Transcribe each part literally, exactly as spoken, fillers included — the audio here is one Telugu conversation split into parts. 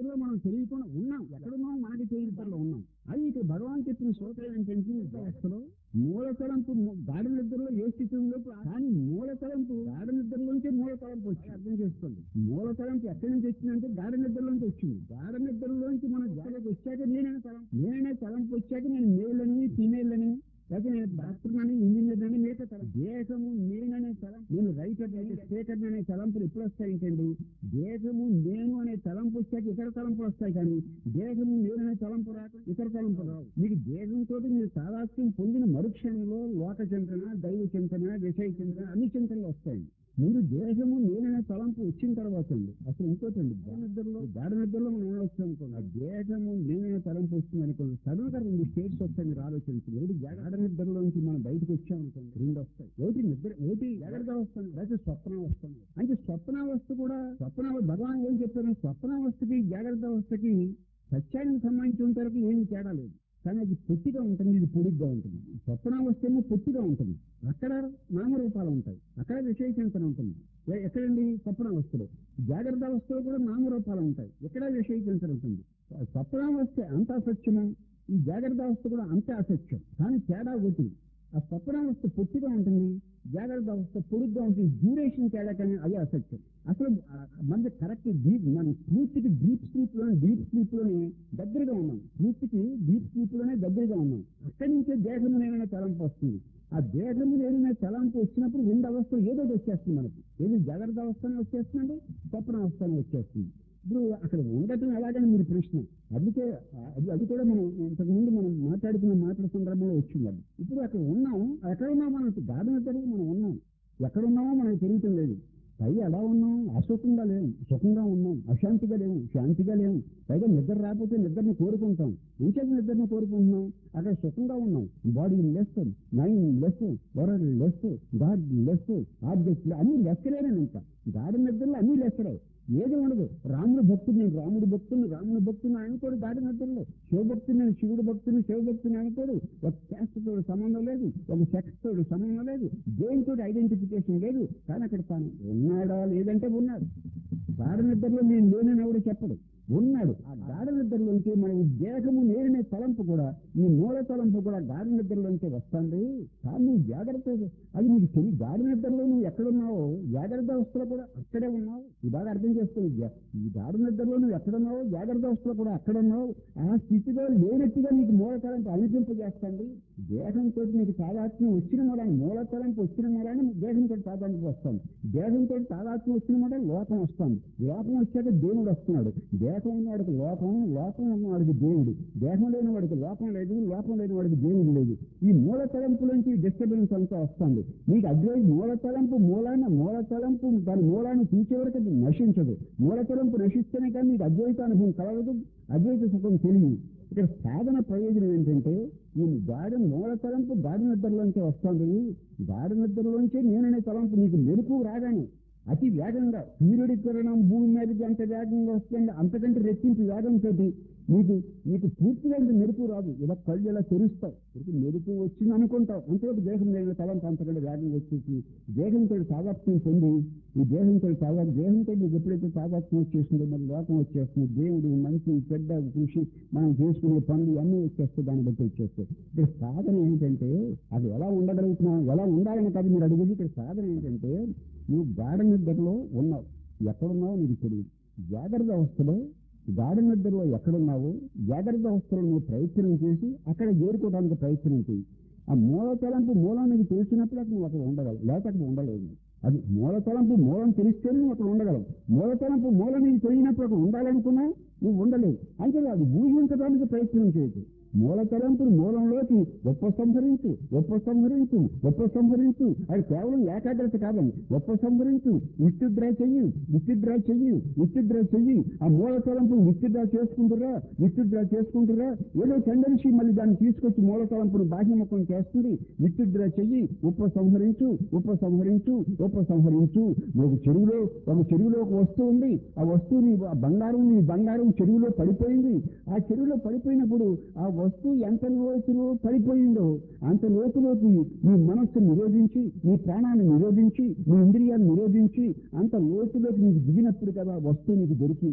నిద్రలో మనం తెలియకుండా ఉన్నాం. ఎక్కడున్నాం మనకి తెలియటంలో ఉన్నాం. అది ఇక్కడ భగవాన్ చెప్పిన శ్లోకం ఏంటంటే అసలు మూల తలంపు గాఢ నిద్రలో ఏ స్థితి ఉందో కానీ మూల తలంపు గాఢ నిద్రలోంచి మూల తలంపు వచ్చి అర్థం చేసుకోండి. మూల తలంపు ఎక్కడి నుంచి వచ్చిందంటే గాఢ నిద్రలోంచి వచ్చింది. గాఢ నిద్రలోంచి మనం జాగ్రత్త వచ్చాక నేనే తలంపు నేనే తలంపు వచ్చాక నేను మేళ్ళని ఫీమేళ్ళని లేకపోతే నేను డాక్టర్ అని ఇంజనీర్ అని మిగతా తలం దేశము నేననే తలం నేను రైటర్ అని స్పీకర్ అనే తలంపులు ఎప్పుడు వస్తాయంటండి దేశము నేను అనే తలంపు వచ్చాక ఇతర తలంపులు వస్తాయి. కానీ దేశము నేననే తలంపు రాక ఇతర తలంపు రావు. మీకు దేశంతో మీరు సాదాస్యం పొందిన మరుక్షణంలో లోక చింతన, దైవ చింతన, విషయ చింతన అన్ని చింతనలు వస్తాయి. మీరు దేశము నేననే తలంపు వచ్చిన తర్వాత అండి అసలు ఇంకోటండి గాఢ నిద్రలో గాఢ నిద్రలో మనం ఏమొస్తాం అనుకోండి ఆ దేశము నేననే తలంపు వస్తుంది అనుకోండి. సడన్ గా రెండు స్టేట్స్ వస్తాయి. మీరు ఆలోచించి ఒకటి గాఢ నిద్రలోంచి మనం బయటకు వచ్చామనుకోండి రెండు వస్తాయి. ఒకటి నిద్ర ఒకటి జాగ్రత్త వస్తాను లేకపోతే స్వప్నావస్థ. అంటే స్వప్నావస్థ కూడా స్వప్న భగవాన్ ఏం చెప్పారు స్వప్నావస్థకి జాగ్రత్త అవస్థకి సత్యానికి సంబంధించిన వరకు ఏమి తేడా లేదు. కానీ అది పొట్టిగా ఉంటుంది, ఇది పొడిగ్గా ఉంటుంది. స్వప్నావస్థ ఏమో పొట్టిగా ఉంటుంది. అక్కడ నామరూపాలు ఉంటాయి, అక్కడ విషయ చింతన ఉంటుంది. ఎక్కడండి స్వప్నావస్థలో. జాగ్రత్త అవస్థలో కూడా నామరూపాలు ఉంటాయి, ఎక్కడ విషయ చింతన ఉంటుంది. స్వప్నావస్థ అంత అసత్యము, ఈ జాగ్రత్త అవస్థ కూడా అంతే అసత్యం. కానీ తేడా ఒకటి ఆ స్వప్నావస్థ పొట్టిగా ఉంటుంది, జాగ్రత్త అవస్థ పొడుగ్గా ఉంటుంది. డ్యూరేషన్ తేడా కానీ అది అసత్యం. అసలు మన కరెక్ట్ డీప్ మనం పూర్తికి డీప్ స్లీప్ లోనే డీప్ స్లీప్ లోనే దగ్గరగా ఉన్నాం. పూర్తికి డీప్ స్లీప్ లోనే దగ్గరగా ఉన్నాం. అక్కడి నుంచే దేహము నేననే తలంపు వస్తుంది. ఆ దేహము నేననే తలంపు వచ్చినప్పుడు రెండు అవస్థలు ఏదో వచ్చేస్తుంది మనకి. ఏది జాగ్రత్త అవస్థనే వచ్చేస్తుందండి, స్వప్న అవస్థనే వచ్చేస్తుంది. ఇప్పుడు అక్కడ ఉండటం ఎలాగని మీరు ప్రశ్న. అందుకే అది అది కూడా మనం ఇంతకుముందు మనం మాట్లాడుకున్న మాటల సందర్భంలో వచ్చింది. అది ఇప్పుడు అక్కడ ఉన్నాం. ఎక్కడ ఉన్నాం మనం గాఢ నిద్రలో మనం ఉన్నాం. ఎక్కడున్నామో మనకు తెలియటం లేదు. పై ఎలా ఉన్నాం అసుఖంగా లేవు, సుఖంగా ఉన్నాం. అశాంతిగా లేవు, శాంతిగా లేవు. పైగా నిద్ర రాకపోతే నిద్రని కోరుకుంటాం. ఇంకేం నిద్రని కోరుకుంటున్నాం. అక్కడ సుఖంగా ఉన్నాం. Bodyless, mindless, worldless, godless, object అన్ని లెక్కలేనని. ఇంకా గాఢ నిద్రలో అన్ని లెక్కలే, ఏది ఉండదు. రాముడు భక్తుడు నేను రాముడి భక్తుని రాముడి భక్తుని అనుకోడు గాఢ నిద్రలో. శివభక్తుని నేను శివుడు భక్తుని శివభక్తుని అనుకోడు. ఒక క్యాస్ట్ తోడు సంబంధం లేదు, ఒక సెక్స్ తోడు సంబంధం లేదు, దేనితో ఐడెంటిఫికేషన్ లేదు. కానీ అక్కడ తాను ఉన్నాడా లేదంటే ఉన్నాడు. గాఢ నిద్రలో నేను లేనని ఎవడు చెప్పడు, ఉన్నాడు. ఆ గాఢ నిద్రలోంచి మన దేహము నేరనే తలంపు కూడా, ఈ మూల తలంపు కూడా గాఢ నిద్రలోంచి వస్తుంది. కానీ నువ్వు జాగ్రత్త అది నీకు తెలియ. గాఢ నిద్రలో నువ్వు ఎక్కడున్నావో జాగ్రత్త అవస్థలో కూడా అక్కడే ఉన్నావు. ఇది బాగా అర్థం చేసుకుని ఈ గాఢ నిద్రలో నువ్వు ఎక్కడున్నావో జాగ్రత్త అవస్థలో కూడా అక్కడ ఉన్నావు. ఆ స్థితిలో లేనట్టుగా నీకు మూల తలంపు అనిపింపజేస్తుంది. దేహంతో నీకు తాదాత్మ్యం వచ్చిన మూలాన్ని మూల తలంపు వచ్చిన మూలాన్ని దేహంతో తాదాత్మ్యం వస్తుంది. దేహంతో తాదాత్మ్యం వచ్చిన మూల లోకం వస్తుంది. లోకం వచ్చాక దేవుడు వస్తున్నాడు. దేహం ఉన్నవాడికి లోకం, లోకం ఉన్నవాడికి దేవుడు. దేహం లేని వాడికి లోకం లేదు, లోకం లేని వాడికి దేవుడు లేదు. ఈ మూల తలంపులోంచి డిస్టర్బెన్స్ అంతా వస్తుంది. నీకు అద్వైత మూల తలంపు మూలాన్ని మూల తలంపు దాని మూలాన్ని తీసే వరకు అది నశించదు. మూల తలంపు నశిస్తేనే కానీ నీకు అద్వైత అనుభవం కలగదు, అద్వైత సుఖం తెలియదు. ఇక్కడ సాధన ప్రయోజనం ఏంటంటే ఈ గాఢ మూల తలంపు గాఢ నిద్రలోంచి వస్తుంది. గాఢ నిద్రలోంచి నేననే తలంపు నీకు మెరుపు రాగానే అతి వేగంగా సూర్యుడి కిరణం భూమి మీదకి ఎంత వేగంగా వస్తుంది అంతకంటే రెట్టింపు వేగంతో నీకు నీకు పూర్తిగా మెరుపు రాదు. ఇలా కళ్ళు ఇలా తెరుస్తావు, ఇప్పుడు మెరుపు వచ్చింది అనుకుంటావు. అంతవరకు దేహం లేని తలంపు అంతకంటే వేగంగా వచ్చేసి దేహంతో తాదాత్మ్యం పొంది ఈ దేహంతో తాదా దేహంతో నీకు ఎప్పుడైతే తాదాత్మ్యం వచ్చేస్తుందో మరి లోకం వచ్చేస్తుంది. దేవుడు మంచి చెడ్డ కృషి మనం చేసుకునే పనులు అన్నీ వచ్చేస్తే దాన్ని బట్టి వచ్చేస్తాయి. ఇక్కడ సాధన ఏంటంటే అది ఎలా ఉండగలుగుతున్నాం, ఎలా ఉండాలని కాదు మీరు అడిగేది. ఇక్కడ సాధన ఏంటంటే నువ్వు గాఢ నిద్రలో ఉన్నావు, ఎక్కడున్నావో నీకు తెలియదు. జాగ్రత్త అవస్థలో గాఢ నిద్రలో ఎక్కడున్నావో జాగ్రత్త అవస్థలో నువ్వు ప్రయత్నం చేసి అక్కడ చేరుకోవడానికి ప్రయత్నం చేయి. ఆ మూల తలంపు మూలం నీకు తెలిసినప్పుడు అక్కడ నువ్వు అక్కడ ఉండగలవు, లేకపోతే అక్కడ ఉండలేదు. అది మూల తలంపు మూలం తెలిస్తేనే నువ్వు అక్కడ ఉండగలవు. మూల తలంపు మూలం నీకు తెలియనప్పుడు అక్కడ ఉండాలనుకున్నా నువ్వు ఉండలేవు. అంటే అది ఊహించడానికి ప్రయత్నం చేయొచ్చు. మూల తలంపులు మూలంలోకి ఉపసంహరించు ఉపసంహరించు ఉపసంహరించు. అది కేవలం ఏకాగ్రత కాదండి. ఉపసంహరించు, విత్డ్రా చెయ్యి విత్డ్రా చెయ్యి విత్డ్రా చెయ్యి. ఆ మూల తలంపులు విత్డ్రా చేసుకుంటురా విత్డ్రా చేసుకుంటురా. ఏదో టెండెన్సీ మళ్ళీ దాన్ని తీసుకొచ్చి మూల తలంపును బాహ్యముఖం చేస్తుంది. విత్డ్రా చెయ్యి, ఉపసంహరించు ఉపసంహరించు ఉపసంహరించు. ఒక చెరువులో ఒక చెరువులో ఒక వస్తువు ఉంది. ఆ వస్తువు నీ బంగారం నీ బంగారం చెరువులో పడిపోయింది. ఆ చెరువులో పడిపోయినప్పుడు ఆ వస్తువు ఎంత లోతులో పడిపోయిందో అంత లోతులోకి నీ మనస్సును నిరోధించి, నీ ప్రాణాన్ని నిరోధించి, నీ ఇంద్రియాలను నిరోధించి అంత లోతులోకి నీకు దిగినప్పుడు కదా వస్తువు నీకు దొరికింది.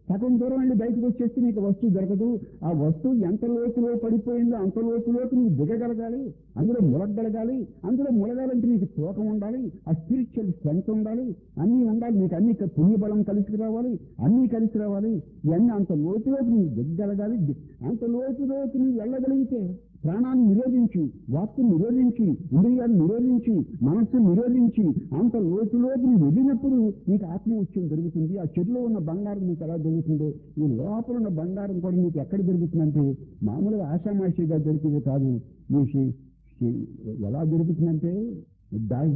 సగం దూరం వెళ్ళి బయటకు వచ్చేస్తే నీకు వస్తువు దొరకదు. ఆ వస్తువు ఎంత లోతులో పడిపోయిందో అంత లోతులోకి నువ్వు దిగగలగాలి, అందులో ములగలగాలి. అందులో ములగాలంటే నీకు తూకం ఉండాలి, ఆ స్పిరిచువల్ స్ట్రెంత్ ఉండాలి, అన్నీ ఉండాలి. నీకు అన్ని పుణ్యబలం కలిసి రావాలి, అన్నీ కలిసి రావాలి. ఇవన్నీ అంత లోతులోకి నువ్వు దిగగలగాలి. అంత లోతులోకి నువ్వు వెళ్ళగలిగితే ప్రాణాన్ని నిరోధించి, వాక్కును నిరోధించి, ఇంద్రియాన్ని నిరోధించి, మనస్సును నిరోధించి అంత లోతులోకి నువ్వు వెళ్ళినప్పుడు నీకు ఆత్మవిషయం దొరుకుతుంది. ఆ చెట్టులో ఉన్న బంగారం నీకు ఎలా దొరుకుతుందో ఈ లోపల ఉన్న బంగారం కూడా నీకు ఎక్కడ దొరుకుతుందంటే మామూలుగా ఆషామాషిగా దొరికింది కాదు. నీకు ఎలా దొరుకుతుందంటే దాయి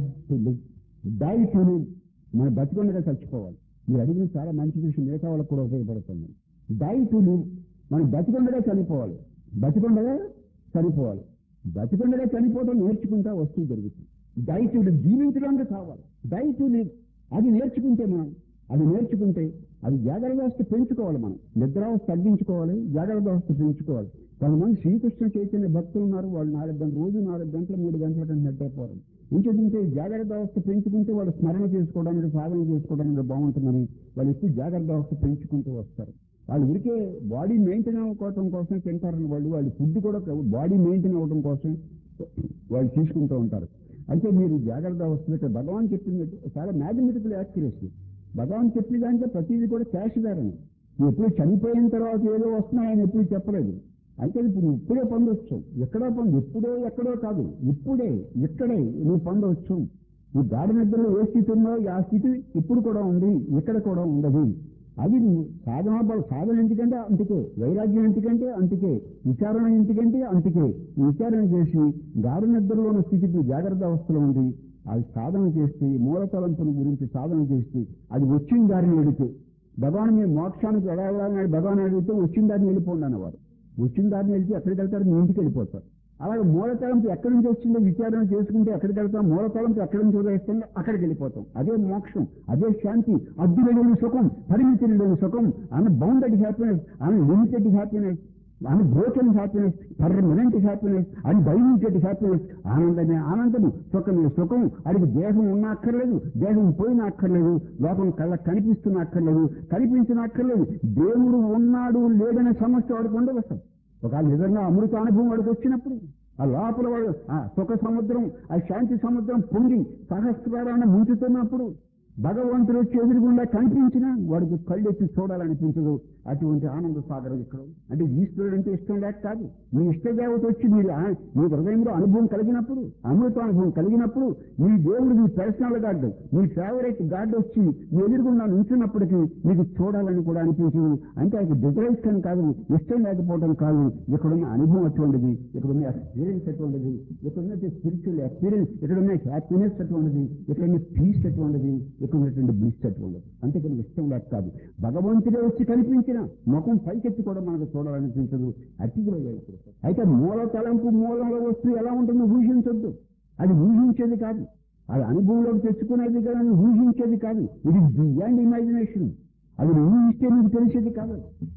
దాయి తిని మన బతికొండగా చచ్చిపోవాలి. మీరు అడిగిన చాలా మంచి విషయం, మిగతా వాళ్ళకు కూడా ఉపయోగపడుతుంది. దాయి తిని మనం బతికొండగా చనిపోవాలి, బతికొండగా చనిపోవాలి. బతికొండగా చనిపోవడం నేర్చుకుంటా వస్తువు జరుగుతుంది. దయచేసి జీవించడానికి కావాలి, దయచేసి అది నేర్చుకుంటే మనం అది నేర్చుకుంటే అది జాగ్రత్త వ్యవస్థ పెంచుకోవాలి. మనం నిద్రావస్థ తగ్గించుకోవాలి, జాగ్రత్త వ్యవస్థ పెంచుకోవాలి. కొంతమంది శ్రీకృష్ణ చైతన్య భక్తులు ఉన్నారు, వాళ్ళు నాలుగు గంటలు రోజు నాలుగు గంటలు మూడు గంటల కంటే నిద్రపోవడం. ఇంకేంటే జాగ్రత్త వ్యవస్థ పెంచుకుంటే వాళ్ళు స్మరణ చేసుకోవడానికి, సాధన చేసుకోవడానికి బాగుంటుందని వాళ్ళు ఎక్కువ జాగ్రత్త వ్యవస్థ పెంచుకుంటూ వస్తారు. వాళ్ళు ఉరికే బాడీ మెయింటైన్ అవ్వడం కోసం తింటారని వాళ్ళు వాళ్ళు ఫుడ్ కూడా బాడీ మెయింటైన్ అవ్వడం కోసం వాళ్ళు తీసుకుంటూ ఉంటారు. అయితే మీరు జాగ్రత్త అవస్థ భగవాన్ చెప్పింది చాలా మ్యాథమెటికల్ యాక్యురసీ. భగవాన్ చెప్పిన దాంట్లో ప్రతిదీ కూడా క్యాష్ దారని. ఎప్పుడు చనిపోయిన తర్వాత ఏదో వస్తున్నాయని ఎప్పుడు చెప్పలేదు. అయితే ఇప్పుడు ఇప్పుడే పొందొచ్చు, ఎక్కడో పొందు, ఎప్పుడో ఎక్కడో కాదు, ఇప్పుడే ఇక్కడే నువ్వు పొందవచ్చు. ఈ గాడి నిద్రలో ఏ స్థితి ఉందో ఆ స్థితి ఇప్పుడు కూడా ఉంది, ఇక్కడ కూడా ఉండదు. అది సాధన సాధన ఎందుకంటే అంతకే, వైరాగ్యం ఎందుకంటే అంతకే, విచారణ ఎందుకంటే అంతకే. విచారణ చేసి గాఢ నిద్రలో ఉన్న స్థితికి జాగ్రత్త అవస్థలో ఉంది. అది సాధన చేస్తే మూలతలంపుల గురించి సాధన చేస్తే అది వచ్చిన దారిని వెళితే భగవాన్ మీరు మోక్షానికి ఎలా వెళ్ళాలని భగవాన్ అడిగితే వచ్చిన దారిని వెళ్ళిపోండి అన్నవారు. వచ్చిన దారిని వెళ్తే ఎక్కడికి వెళ్తారు, మీ ఇంటికి వెళ్ళిపోతారు. అలాగే మూలతలంపు ఎక్కడి నుంచి వచ్చిందో విచారణ చేసుకుంటే ఎక్కడికి వెళ్తాం, మూలతలంపు ఎక్కడి నుంచి ఉదయిస్తుందో అక్కడికి వెళ్ళిపోతాం. అదే మోక్షం, అదే శాంతి. అద్దులు లేని సుఖం, పరిమితులు లేని సుఖం, unbounded happiness, unlimited happiness, unbroken happiness, permanent happiness, undiluted happiness. ఆనందమే ఆనందము, సుఖమే సుఖం. అడిగి దేహం ఉన్నా అక్కర్లేదు, దేహం పోయినా అక్కర్లేదు, లోకం కళ్ళకు కనిపిస్తున్నా అక్కర్లేదు, కనిపించిన అక్కర్లేదు. దేవుడు ఉన్నాడు లేదనే సమస్య వాడికి ఉండవస్తాం. ఒక నిజంగా అమృత అనుభవం వాడికి వచ్చినప్పుడు ఆ లోపల వాడు ఆ సుఖ సముద్రం, ఆ శాంతి సముద్రం పొంగి సహస్రాన్ని ముంచుతున్నప్పుడు భగవంతుడు వచ్చి ఎదురుగుండా కనిపించినా వాడికి కళ్ళెత్తి చూడాలనిపించదు. అటువంటి ఆనంద సాగరం ఇక్కడ. అంటే ఈశ్వరుడు అంటే ఇష్టం లేక కాదు, మీ ఇష్టదేవత వచ్చి మీరు మీ హృదయంలో అనుభవం కలిగినప్పుడు, అమృత అనుభవం కలిగినప్పుడు, మీ దేవుడు మీ పర్సనల్ గాడ్, మీ ఫేవరెట్ గాడ్ వచ్చి మీ ఎదురుగుండా ఉంచున్నప్పటికీ మీకు చూడాలని కూడా అనిపించదు. అంటే అది డిజైన్స్ అని కాదు, ఇష్టం లేకపోవడం కాదు, ఇక్కడున్న అనుభవం అటువంటిది, ఇక్కడున్న ఎక్స్పీరియన్స్ అటువంటిది, ఇక్కడున్న స్పిరిచువల్ ఎక్స్పీరియన్స్, ఇక్కడున్న హ్యాపీనెస్ అటువంటిది, ఇక్కడున్న పీస్ అటువంటిది, ఇక్కడ ఉన్నటువంటి బ్లిస్ అటువంటిది. అంతేకాని ఇష్టం లేక కాదు. భగవంతుడే వచ్చి కనిపించిన ముఖం పైకెత్తి కూడా మనకు చూడాలనిపించదు. అతిథిలో అయితే మూల తలంపు మూలంలో వస్తువు ఎలా ఉంటుందో ఊహించొద్దు. అది ఊహించేది కాదు, అది అనుభవంలోకి తెచ్చుకునేది కానీ ఊహించేది కాదు. ఇది బియాండ్ ఇమాజినేషన్. అది ఊహిస్తే మీకు తెలిసేది కాదు.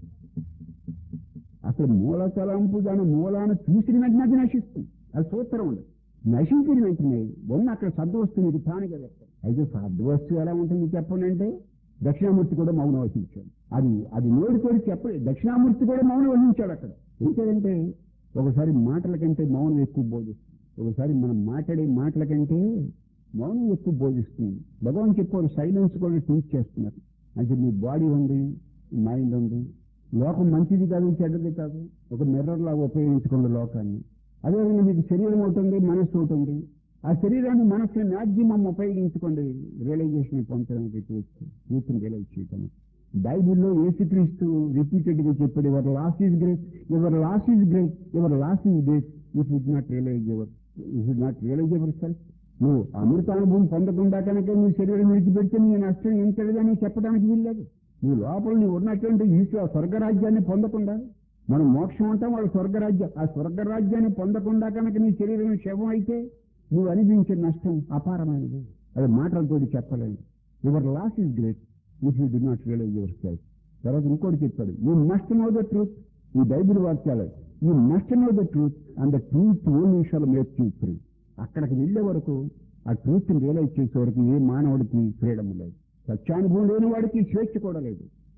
అసలు మూల తలంపు దాని మూలాన్ని చూసిన వెంటనే అది నశిస్తుంది. అది సూత్రం ఉండదు. నశించిన వెంటనే ఉన్న అక్కడ సద్వస్తువు ఇది తానుగా వ్యక్తం. అయితే సద్వస్తువు ఎలా ఉంటుంది చెప్పండి అంటే దక్షిణామూర్తి కూడా మౌనం వహించాడు. అది అది నోడితోడి చెప్పలేదు. దక్షిణామూర్తి కూడా మౌనం వహించాడు అక్కడ. ఏంటంటే ఒకసారి మాటల కంటే మౌనం ఎక్కువ బోధిస్తుంది, ఒకసారి మనం మాట్లాడే మాటల కంటే మౌనం ఎక్కువ బోధిస్తుంది. భగవాన్ చెప్పారు సైలెన్స్ కూడా టీచ్ చేస్తున్నారు. అంటే మీ బాడీ ఉంది, మైండ్ ఉంది, లోకం మంచిది కాదు చెడ్డది కాదు, ఒక మిర్రర్ లాగా ఉపయోగించుకోండి లోకాన్ని. అదేవిధంగా మీకు శరీరం ఉంటుంది, మనస్సు ఉంటుంది. ఆ శరీరాన్ని మనస్సుని మ్యాక్సిమం ఉపయోగించుకోండి రియలైజేషన్ పొందడానికి, కూర్చుని రియలైజ్ చేయటం. బైబిల్లో యేసుక్రీస్తు రిపీటెడ్ గా చెప్పాడు, your loss is great, your loss is great, your loss is great, you should not realize your you should not realize yourself. నువ్వు అమృతానుభవం పొందకుండా కనుక నీ శరీరం విడిచిపెడితే నీ నష్టం ఎంతదని చెప్పడానికి వీల్లేదు. నీ లోపల నువ్వు ఉన్నటువంటి ఈశ్వర స్వర్గరాజ్యాన్ని పొందకుండా, మనం మోక్షం అంటాం, వాళ్ళు స్వర్గరాజ్యం, ఆ స్వర్గరాజ్యాన్ని పొందకుండా కనుక నీ శరీరం శవం అయితే నువ్వు అనిపించే నష్టం అపారమైనది. అది మాటలతో చెప్పలేదు. Your loss is great if you do not realize yourself. తర్వాత ఇంకోటి చెప్పాడు, you must know the truth. ఈ బైబిల్ వాక్యాలు, you must know the truth and the truth only shall make you free. అక్కడికి వెళ్ళే వరకు, ఆ ట్రూత్ ని రియలైజ్ చేసే వరకు ఏ మానవుడికి ఫ్రీడమ్ లేదు. సత్యానుభవం లేని వాడికి స్వేచ్ఛ కూడా లేదు.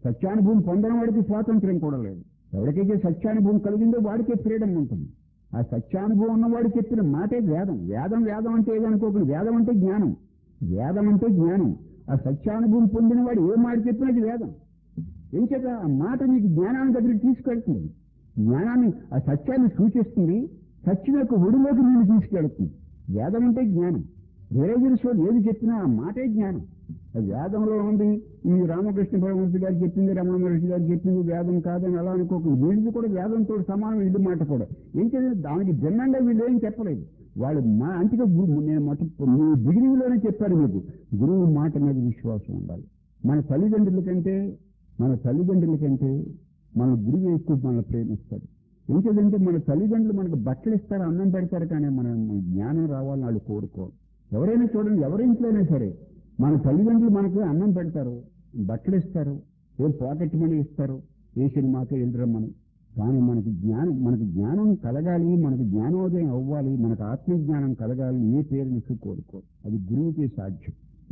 సత్యానుభవం పొందని వాడికి స్వాతంత్ర్యం కూడా లేదు. ఎవరికైతే సత్యానుభవం కలిగిందో వాడికే ఫ్రీడమ్ ఉంటుంది. ఆ సత్యానుభవం ఉన్నవాడు చెప్పిన మాటే వేదం. వేదం వేదం అంటే ఏదనుకోకుండా, వేదం అంటే జ్ఞానం. వేదం అంటే జ్ఞానం. ఆ సత్యానుభవం పొందిన వాడు ఏ మాట చెప్పినది వేదం. ఏం చేత ఆ మాట నీకు జ్ఞానాన్ని దగ్గరికి తీసుకెళ్తుంది. జ్ఞానాన్ని, ఆ సత్యాన్ని సూచిస్తుంది. సత్యం యొక్క ఒడిలోకి నేను తీసుకెళ్తుంది. వేదం అంటే జ్ఞానం. వేరే విషయం ఏది చెప్పినా ఆ మాటే జ్ఞానం. వేదంలో ఉంది. ఈ రామకృష్ణ పరమహంస గారు చెప్పింది, రమణ మహర్షి గారు చెప్పింది వేదం కాదని అలా అనుకోకుండా, వీళ్ళది కూడా వేదంతో సమానం. ఇది మాట కూడా ఏం చేయాలి, దానికి భిన్నంగా వీళ్ళు ఏం చెప్పలేదు. వాళ్ళు మా అంతగా నేను మొత్తం మీ డిగ్రీలోనే చెప్పారు మీకు, గురువు మాట మీద విశ్వాసం ఉండాలి. మన తల్లిదండ్రుల కంటే మన తల్లిదండ్రుల కంటే మన గురువు ఎక్కువ మనల్ని ప్రేమిస్తాడు. ఏంటంటే మన తల్లిదండ్రులు మనకు బట్టలు ఇస్తారు, అన్నం పెడతారు, కానీ మన జ్ఞానం రావాలని వాళ్ళు కోరుకోరు. ఎవరైనా చూడండి, ఎవరింట్లోనే సరే మన తల్లిదండ్రులు మనకు అన్నం పెడతారు, బట్టలు ఇస్తారు, ఏ పాకెట్ మనీ ఇస్తారు, ఏ సినిమాకి వెళ్ళరమ్మని. కానీ మనకి జ్ఞానం మనకు జ్ఞానం కలగాలి, మనకు జ్ఞానోదయం అవ్వాలి, మనకు ఆత్మజ్ఞానం కలగాలి, ఏ పేరునికి కోరుకోరు. అది గురువుకే సాధ్యం.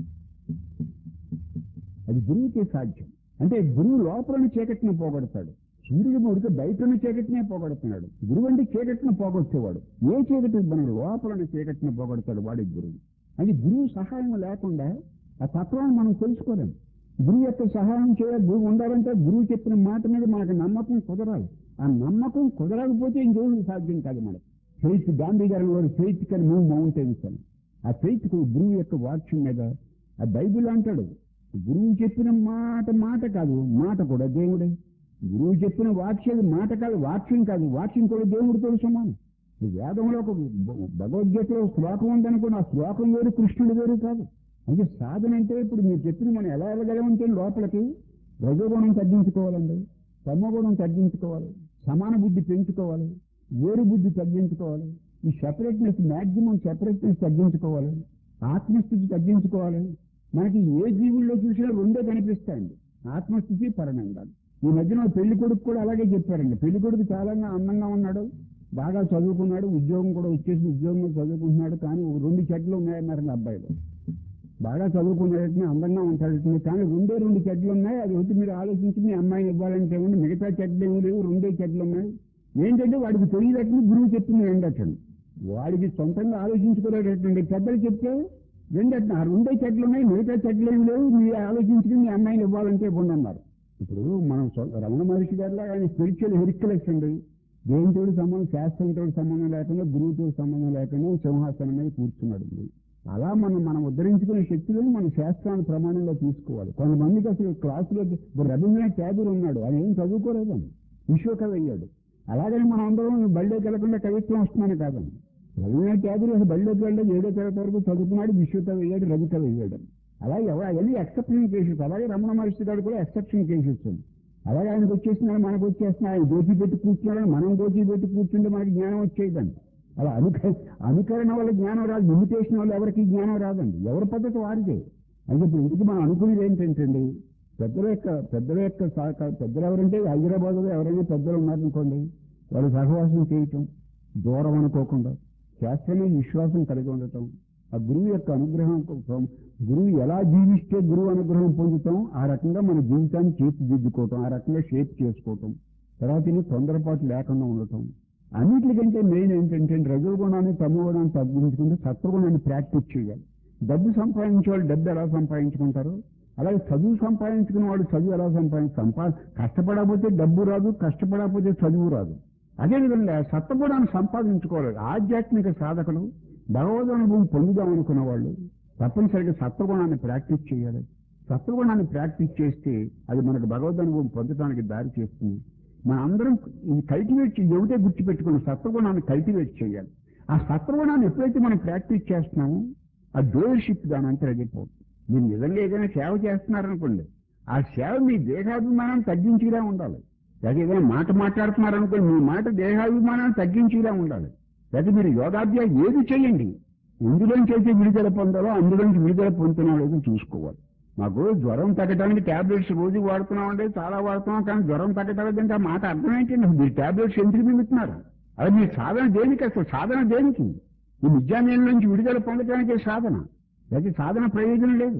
అది గురువుకే సాధ్యం. అంటే గురువు లోపలని చీకటిని పోగొడతాడు. సూర్యుడు ముడికి బయట ఉన్న చీకటినే పోగొడుతున్నాడు. గురువు అంటే చీకటిని పోగొట్టేవాడు. ఏ చీకటి మన లోపలని చీకటిని పోగొడతాడు వాడి గురువు. అది గురువు సహాయం లేకుండా ఆ తత్వాన్ని మనం తెలుసుకోలేం. గురువు యొక్క సహాయం చేయాలి. గురువు ఉండాలంటే గురువు చెప్పిన మాట మీద మనకు నమ్మకం కుదరాలి. ఆ నమ్మకం కుదరకపోతే ఇంకేమీ సాధ్యం కాదు. మనకు ఫెయిత్, గాంధీ గారి వాడు ఫెయిత్ కానీ మూవ్ మౌంటైన్స్ అని. ఆ ఫెయిత్ గురువు యొక్క వాక్యం మీద, ఆ బైబిల్ అంటాడు గురువు చెప్పిన మాట మాట కాదు, మాట కూడా దేవుడే. గురువు చెప్పిన వాక్యం మాట కాదు, వాక్యం కాదు, వాక్యం కూడా దేవుడితో సమానం. వేదంలో ఒక భగవద్గీతలో శ్లోకం ఉందనుకోండి, ఆ శ్లోకం వేరు, కృష్ణుడు వేరు కాదు. అంటే సాధన అంటే ఇప్పుడు మీరు చెప్పిన మనం ఎలా వెళ్ళగలమంటే లోపలికి రజోగుణం తగ్గించుకోవాలండి, తమోగుణం తగ్గించుకోవాలి, సమాన బుద్ధి పెంచుకోవాలి, వేరు బుద్ధి తగ్గించుకోవాలి, ఈ సెపరేట్నెస్ మ్యాక్సిమం సెపరేట్నెస్ తగ్గించుకోవాలి, ఆత్మస్థితి తగ్గించుకోవాలి. మనకి ఏ జీవుల్లో చూసినా రెండే కనిపిస్తాయండి, ఆత్మస్థితి, పరమానందాలు. ఈ మధ్యన పెళ్లి కొడుకు కూడా అలాగే చెప్పారండి. పెళ్లి కొడుకు చాలా అందంగా ఉన్నాడు, బాగా చదువుకున్నాడు, ఉద్యోగం కూడా వచ్చేసి ఉద్యోగంలో చదువుకుంటున్నాడు, కానీ రెండు చెట్లు ఉన్నాయన్నారండి అబ్బాయిలు. బాగా చదువుకున్నాడు, అందంగా ఉంటాడు, కానీ రెండే రెండు చెట్లు ఉన్నాయి. అది వచ్చి మీరు ఆలోచించి మీ అమ్మాయిని ఇవ్వాలంటే ఉండి మిగతా చెట్లు ఏమి లేవు, రెండే చెట్లు ఉన్నాయి. ఏంటంటే వాడికి తెలియదట్టండి, గురువు చెప్పింది ఏంటట్టండి. వాడికి సొంతంగా ఆలోచించుకోలేటండి. పెద్దలు చెప్తే రెండట్టు ఆ రెండే చెట్లు ఉన్నాయి, మిగతా చెట్లు ఏమి లేవు, మీరు ఆలోచించుకుని మీ అమ్మాయిని ఇవ్వాలంటే ఇవ్వండి అన్నారు. ఇప్పుడు మనం రమణ మహర్షి గారిలో ఆయన స్పిరిచువల్ హెరిక్యులస్ అండి. దేవునితో సంబంధం, శాస్త్రంతో సంబంధం లేకుండా, గురువుతో సంబంధం లేకుండా సింహాసనం మీద కూర్చున్నాడు. అలా మనం మనం ఉద్ధరించుకునే శక్తులను మన శాస్త్రాన్ని ప్రమాణంగా తీసుకోవాలి. కొంతమందికి అసలు క్లాసులో రవీంద్రనాథ్ ట్యాగూర్ ఉన్నాడు, ఆయన ఏం చదువుకోలేదండి, విశ్వకవి అయ్యాడు. అలాగని మనం అందరం బళ్ళోకి వెళ్లకుండా కవిత్వం వస్తున్నాను కాదండి. రవీంద్రనాథ్ ట్యాగూర్ అసలు బళ్ళోకి వెళ్ళి ఏడో తరగతి వరకు చదువుకున్నాడు, విశ్వకవి అయ్యాడు, రవికవి అయ్యాడు. అలాగే ఎవరు అవన్నీ ఎక్సెప్షన్ కేసెస్. అలాగే రమణ మహర్షి గారు కూడా ఎక్సెప్షన్ కేసెస్. అలాగే ఆయనకు వచ్చేస్తున్నాడు, మనకు వచ్చేస్తున్నా. ఆయన దోచి పెట్టి కూర్చున్నాడు, మనం దోచి పెట్టి కూర్చుంటే మనకి జ్ఞానం వచ్చేదండి. అలా అనుక అనుకరణ వల్ల జ్ఞానం రాదు, ఇమిటేషన్ వల్ల ఎవరికి జ్ఞానం రాదండి. ఎవరి పద్ధతి వారిదే. అయితే ఇప్పుడు ఇంటికి మనం అనుకునేది ఏంటంటే పెద్దల యొక్క పెద్దల యొక్క సహకారం. పెద్దలు ఎవరంటే హైదరాబాద్లో ఎవరైనా పెద్దలు ఉన్నారనుకోండి, వాళ్ళు సహవాసం చేయటం, దూరం అనుకోకుండా శాస్త్రమే విశ్వాసం కలిగి ఉండటం, ఆ గురువు యొక్క అనుగ్రహం కోసం గురువు ఎలా జీవిస్తే గురువు అనుగ్రహం పొందుతాం, ఆ రకంగా మన జీవితాన్ని తీర్చిదిద్దుకోవటం, ఆ రకంగా షేప్ చేసుకోవటం, తర్వాత తొందరపాటు లేకుండా ఉండటం. అన్నిటికంటే మెయిన్ ఏంటంటే రజోగుణాన్ని, తమోగుణాన్ని తగ్గించుకుంటే సత్వగుణాన్ని ప్రాక్టీస్ చేయాలి. డబ్బు సంపాదించే వాళ్ళు డబ్బు ఎలా సంపాదించుకుంటారు, అలాగే చదువు సంపాదించుకున్న వాడు చదువు ఎలా సంపాదించ సంపా కష్టపడకపోతే డబ్బు రాదు, కష్టపడకపోతే చదువు రాదు. అదేవిధంగా సత్వగుణాన్ని సంపాదించుకోవాలి. ఆధ్యాత్మిక సాధకులు, భగవద్ అనుభవం పొందుదామనుకున్న వాళ్ళు తప్పనిసరిగా సత్వగుణాన్ని ప్రాక్టీస్ చేయాలి. సత్వగుణాన్ని ప్రాక్టీస్ చేస్తే అది మనకు భగవద్ అనుభవం పొందడానికి దారి చేస్తుంది. మన అందరం ఇది కల్టివేట్ చేయాలి. ఒకటే గుర్తుపెట్టుకుని సత్వగుణాన్ని కల్టివేట్ చేయాలి. ఆ సత్వగుణాన్ని ఎప్పుడైతే మనం ప్రాక్టీస్ చేస్తున్నామో ఆ డోయర్షిప్ దాని అంతా వెళ్ళిపోతుంది. మీరు నిజంగా ఏదైనా సేవ చేస్తున్నారనుకోండి, ఆ సేవ మీ దేహాభిమానాన్ని తగ్గించేలా ఉండాలి. లేదా ఏదైనా మాట మాట్లాడుతున్నారనుకోండి, మీ మాట దేహాభిమానాన్ని తగ్గించేలా ఉండాలి. లేదా మీరు యోగాభ్యాసం ఏది చేయండి, ఎందులోంచి అయితే విడుదల పొందాలో అందులోంచి విడుదల పొందుతున్నాం లేదో చూసుకోవాలి. మాకు జ్వరం తగ్గడానికి ట్యాబ్లెట్స్ రోజు వాడుతున్నాం అంటే చాలా వాడుతున్నాం, కానీ జ్వరం తగ్గడానికి ఆ మాట అర్థం ఏంటండి? మీరు ట్యాబ్లెట్స్ ఎందుకు మింగుతున్నారు? అది మీ సాధన దేనికి? అసలు సాధన దేనికి? ఈ విద్యామేల నుంచి విడుదల పొందడానికే సాధన, అయితే సాధన ప్రయోజనం లేదు.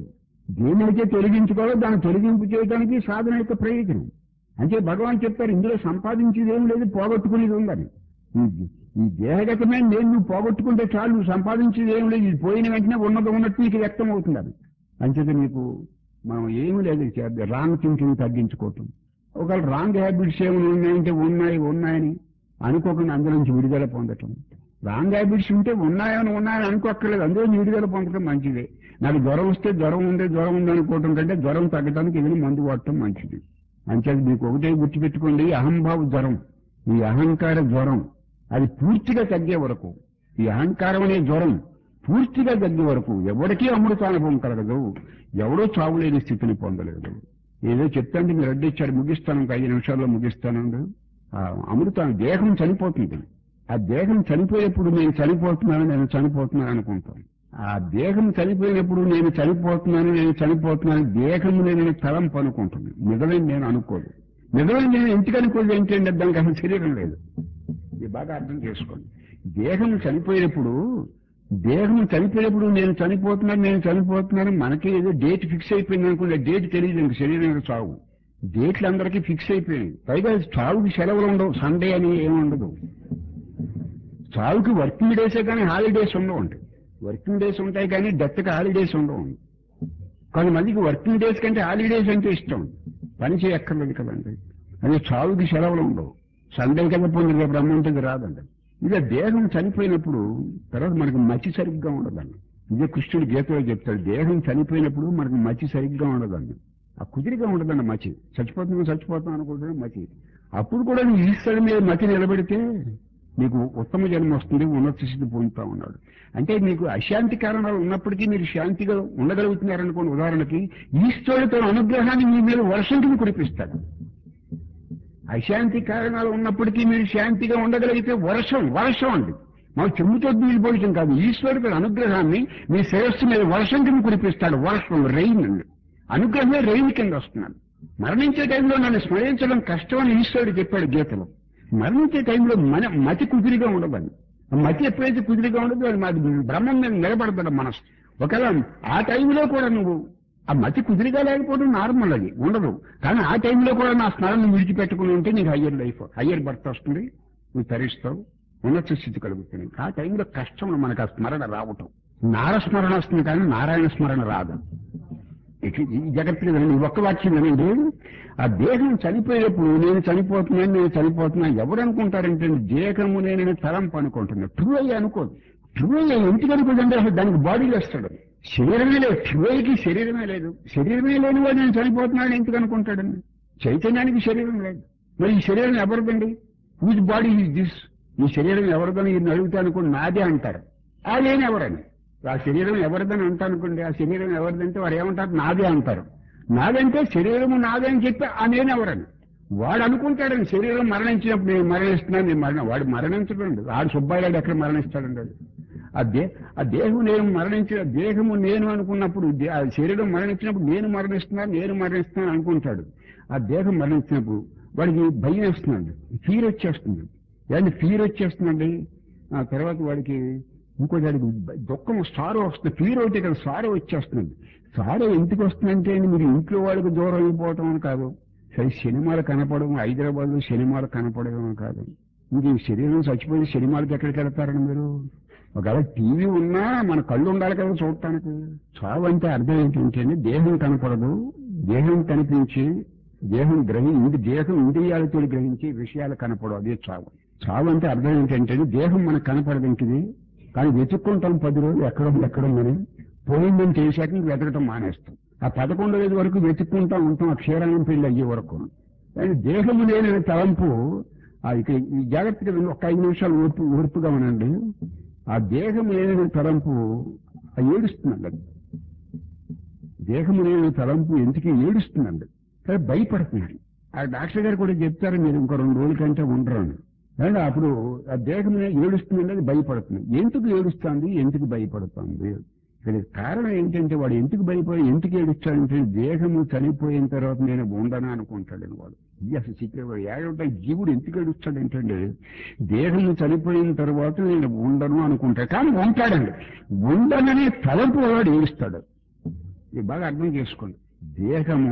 దేన్నైతే తొలగించుకోవాలో దాన్ని తొలగింపు చేయడానికి సాధన యొక్క ప్రయోజనం. అంటే భగవాన్ చెప్తారు ఇందులో సంపాదించేది ఏం లేదు, పోగొట్టుకునేది ఉందని. ఈ- ఈ దేహగతమైన నేను నువ్వు పోగొట్టుకుంటే చాలు, నువ్వు సంపాదించేది ఏం లేదు, ఇది పోయిన వెంటనే ఉన్నది ఉన్నట్టు నీకు వ్యక్తం అవుతుంది. అది అంచేత నీకు మనం ఏమీ లేదు, రాంగ్ థింకింగ్ తగ్గించుకోవటం. ఒకవేళ రాంగ్ హ్యాబిట్స్ ఏమైనా ఉన్నాయంటే ఉన్నాయి ఉన్నాయని అనుకోకుండా అందులో నుంచి విడుదల పొందటం. రాంగ్ హ్యాబిట్స్ ఉంటే ఉన్నాయని ఉన్నాయని అనుకోక్కర్లేదు, అందులో నుంచి విడుదల పొందటం మంచిదే. నాకు జ్వరం వస్తే జ్వరం ఉందే జ్వరం ఉంది అనుకోవటం కంటే జ్వరం తగ్గడానికి ఏదైనా మందు వాడటం మంచిది. అంచేది మీకు ఒకటే గుర్తుపెట్టుకోండి, అహంభావ జ్వరం, ఈ అహంకార జ్వరం అది పూర్తిగా తగ్గే వరకు, ఈ అహంకారం అనే జ్వరం పూర్తిగా తగ్గే వరకు ఎవరికీ అమృతానుభవం కలగదు, ఎవడో చావులేని స్థితిని పొందలేదు. ఏదో చెప్తాంటే మీరు అడ్డిచ్చారు, ముగిస్తాను, ఒక ఐదు నిమిషాల్లో ముగిస్తాను. ఆ అమృతం దేహం చనిపోతుంది. ఆ దేహం చనిపోయేప్పుడు నేను చనిపోతున్నాను నేను చనిపోతున్నాను అనుకుంటాను. ఆ దేహం చనిపోయినప్పుడు నేను చనిపోతున్నాను నేను చనిపోతున్నాను దేహం నేను తలంపు అనుకుంటుంది, నిజమే నేను అనుకోదు. నిజమే నేను ఎందుకు అనుకోదు ఏంటంటే దానికి అసలు శరీరం లేదు. ఇది బాగా అర్థం చేసుకోండి. దేహం చనిపోయినప్పుడు దేహం చనిపోయినప్పుడు నేను చనిపోతున్నాను నేను చనిపోతున్నాను మనకి ఏదో డేట్ ఫిక్స్ అయిపోయింది అనుకుంటే డేట్ తెలియదు, ఇంక శరీరం చావు. డేట్లు అందరికీ ఫిక్స్ అయిపోయినాయి. పైగా చావుకి సెలవులు ఉండవు, సండే అని ఏమి ఉండదు. చావుకి వర్కింగ్ డేసే కానీ హాలిడేస్ ఉండవు. వర్కింగ్ డేస్ ఉంటాయి కానీ డెత్కి హాలిడేస్ ఉండవు. కొంతమందికి వర్కింగ్ డేస్ కంటే హాలిడేస్ అంటే ఇష్టం, పని చేయక్కర్లేదు కదండి. అదే చావుకి సెలవులు ఉండవు, సండే కదా పోయింది రేపు రమ్మంటుంది రాదండి. ఇక దేహం చనిపోయినప్పుడు తర్వాత మనకు మతి సరిగ్గా ఉండదండి. ఇదే కృష్ణుడు గీతలో చెప్తాడు, దేహం చనిపోయినప్పుడు మనకు మతి సరిగ్గా ఉండదండి. ఆ కుదిరిగా ఉండదండి మతి. చచ్చిపోతున్నాం చచ్చిపోతాం అనుకుంటున్నాం మతి. అప్పుడు కూడా నీ ఈశ్వరుడి మీద మతి నిలబెడితే నీకు ఉత్తమ జన్మ వస్తుంది, ఉన్నత స్థితి పొందుతా ఉన్నాడు. అంటే మీకు అశాంతి కారణాలు ఉన్నప్పటికీ మీరు శాంతిగా ఉండగలుగుతున్నారనుకోండి. ఉదాహరణకి ఈశ్వరుడు తన అనుగ్రహాన్ని మీ మీద వర్షం కింద కురిపిస్తాడు. అశాంతి కారణాలు ఉన్నప్పటికీ మీరు శాంతిగా ఉండగలిగితే వర్షం వర్షం అండి, మాకు చెమ్ముతో నీళ్ళిపోయటం కాదు. ఈశ్వరుడు తన అనుగ్రహాన్ని మీ శ్రేయస్సు మీద వర్షం కింద కురిపిస్తాడు. వర్షం రెయిన్ అండి, అనుగ్రహమే రెయిన్ కింద వస్తున్నాడు. మరణించే టైంలో నన్ను స్మరించడం కష్టం అని ఈశ్వరుడు చెప్పాడు గీతలో. మరణించే టైంలో మన మతి కుదిరిగా ఉండదని. మతి ఎప్పుడైతే కుదిరిగా ఉండదో అది మాది బ్రహ్మం మీద నిలబడతాడు మనసు. ఒకవేళ ఆ టైంలో కూడా నువ్వు ఆ మతి కుదిరిగా లేకపోవడం నార్మల్, అది ఉండదు. కానీ ఆ టైంలో కూడా నా స్మరణ విడిచిపెట్టుకుని ఉంటే నీకు హయ్యర్ లైఫ్ హయ్యర్ బర్త్ వస్తుంది, నువ్వు తరిస్తావు, ఉన్నత స్థితి కలుగుతుంది. ఆ టైంలో కష్టం మనకు ఆ స్మరణ రావటం. నారస్మరణ వస్తుంది కానీ నారాయణ స్మరణ రాదు. ఈ జగత్తుకి వినండి, ఒక్క వాక్యం వినండి. ఆ దేహం చనిపోయేటప్పుడు నేను చనిపోతున్నాను నేను చనిపోతున్నాను ఎవరు అనుకుంటారంటే దేహము నేను తలంపు అనుకుంటున్నాను. ట్రూ అయ్యి అనుకోదు. ట్రూ అయ్యి ఎందుకు అనుకోదంటే అసలు దానికి బాడీ వేస్తాడు. శరీరమే లేదు, ట్రూ అయ్యికి శరీరమే లేదు. శరీరమే లేని వాడు నేను చనిపోతున్నాను ఎందుకు అనుకుంటాడండి. చైతన్యానికి శరీరం లేదు. మరి ఈ శరీరం ఎవరిదండి? Whose body is this? ఈ శరీరం ఎవరిదని ఈయన అడుగుతా అనుకోండి, నాదే అంటారు. ఆ లేని ఎవరని ఆ శరీరం ఎవరిదని అంటా అనుకోండి, ఆ శరీరం ఎవరిదంటే వారు ఏమంటారు, నాదే అంటారు. నాదంటే శరీరము నాదే అని చెప్పి ఆ నేనెవరని వాడు అనుకుంటాడండి. శరీరం మరణించినప్పుడు నేను మరణిస్తున్నాను, నేను మరణ వాడు మరణించడండి. వాడు సుబ్బాయిలాడు ఎక్కడ మరణిస్తాడండి? అది ఆ దే ఆ దేహం నేను మరణించిన దేహము నేను అనుకున్నప్పుడు ఆ శరీరం మరణించినప్పుడు నేను మరణిస్తున్నాను నేను మరణిస్తున్నాను అనుకుంటాడు. ఆ దేహం మరణించినప్పుడు వాడికి భయం వేస్తున్నాడు, ఫీర్ వచ్చేస్తుంది. ఏంటి ఫీర్ వచ్చేస్తుందండి. ఆ తర్వాత వాడికి ఇంకో దానికి దుఃఖం సారో వస్తుంది. ఫీర్ అవుతే కదా సారో వచ్చేస్తుంది. సారో ఎందుకు వస్తుందంటే మీరు ఇంట్లో వాళ్ళకి దూరం అయిపోవటం అని కాదు, సరే సినిమాలు కనపడడం, హైదరాబాద్ లో సినిమాలు కనపడడం కాదు. ఇంక ఈ శరీరం చచ్చిపోయి సినిమాలకి ఎక్కడికి వెళ్తారండి మీరు? ఒకవేళ టీవీ ఉన్నా మన కళ్ళు ఉండాలి కదా చూడటానికి. చావు అంటే అర్థం ఏంటంటే దేహం కనపడదు, దేహం కనిపించి దేహం గ్రహి ఇంటి దేహం ఇంద్రియాలతో గ్రహించి విషయాలు కనపడవు, అదే చావు. చావు అంటే అర్థం ఏంటంటే దేహం మనకు కనపడదు ఇంటిది, కానీ వెతుక్కుంటాం పది రోజులు ఎక్కడ ఎక్కడుందని. పోయిందని చేశాక ఇంక వెతకటం మానేస్తాం. ఆ పదకొండు రోజు వరకు వెతుక్కుంటా ఉంటాం, ఆ క్షీరాణం పెళ్లి అయ్యే వరకు. కానీ దేహము లేని తలంపు ఇక ఈ జాగ్రత్తగా ఒక ఐదు నిమిషాలు ఓర్పు ఓర్పుగా ఉనండి. ఆ దేహము లేని తలంపు ఏడుస్తుందండి. అది దేహము లేని తలంపు ఎందుకు ఏడుస్తుందండి, కానీ భయపడుతున్నాడు. ఆ డాక్టర్ గారు కూడా చెప్తారు మీరు ఇంకో రెండు రోజుల కంటే ఉండరు అని. అండ్ అప్పుడు ఆ దేహం ఏడుస్తుందండి, అది భయపడుతుంది. ఎందుకు ఏడుస్తుంది, ఎందుకు భయపడుతుంది? ఇక్కడ కారణం ఏంటంటే వాడు ఎందుకు భయపడి ఎందుకు ఏడుస్తాడంటే దేహము చనిపోయిన తర్వాత నేను ఉండను అనుకుంటాడని వాడు. ఇది అసలు చిత్రవాడు ఏడంటే జీవుడు ఎందుకు ఏడుస్తాడంటే దేహము చనిపోయిన తర్వాత నేను ఉండను అనుకుంటాడు, కానీ ఉంటాడండి. ఉండననే తలంపు వాడు ఏడుస్తాడు. ఇది బాగా అర్థం చేసుకోండి. దేహము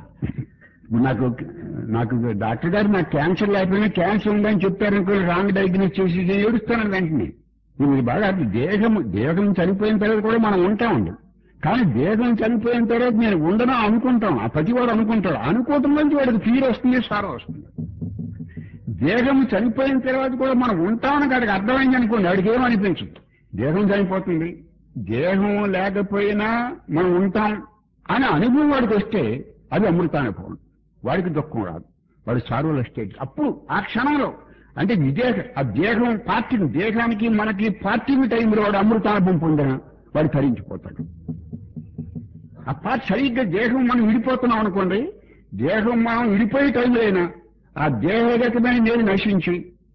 నాకు నాకు డాక్టర్ గారు నాకు క్యాన్సర్ లేకపోయినా క్యాన్సర్ ఉందని చెప్పారనుకో, రాంగ్ డయాగ్నోస్ చేసి ఏడుస్తాను వెంటనే. ఇది బాగా అర్థం. దేహము దేహం చనిపోయిన తర్వాత కూడా మనం ఉంటామండి. కానీ దేహం చనిపోయిన తర్వాత నేను ఉండను అనుకుంటాం. ఆ ప్రతివాడు అనుకుంటాడు. అనుకోవటం నుంచి వాడికి ఫీల్ వస్తుంది, సారం వస్తుంది. దేహం చనిపోయిన తర్వాత కూడా మనం ఉంటామని వాడికి అర్థమైంది అనుకోండి, వాడికి ఏమనిపించదు. దేహం చనిపోతుంది, దేహం లేకపోయినా మనం ఉంటాం అనే అనుభవం వాడికి వస్తే అది అమృతానుభవం. వాడికి దుఃఖం రాదు, వాడు సారువుల స్టేట్. అప్పుడు ఆ క్షణంలో అంటే విదేహ ఆ దేహం పార్టీ దేహానికి మనకి పార్టీ టైంలో వాడు అమృతానుభవం పొందిన వాడు తరించిపోతాడు. ఆ పార్టీ సరిగ్గా దేహం మనం విడిపోతున్నాం అనుకోండి, దేహం మనం విడిపోయే టైంలో అయినా ఆ దేహగతమైన నేను నశించి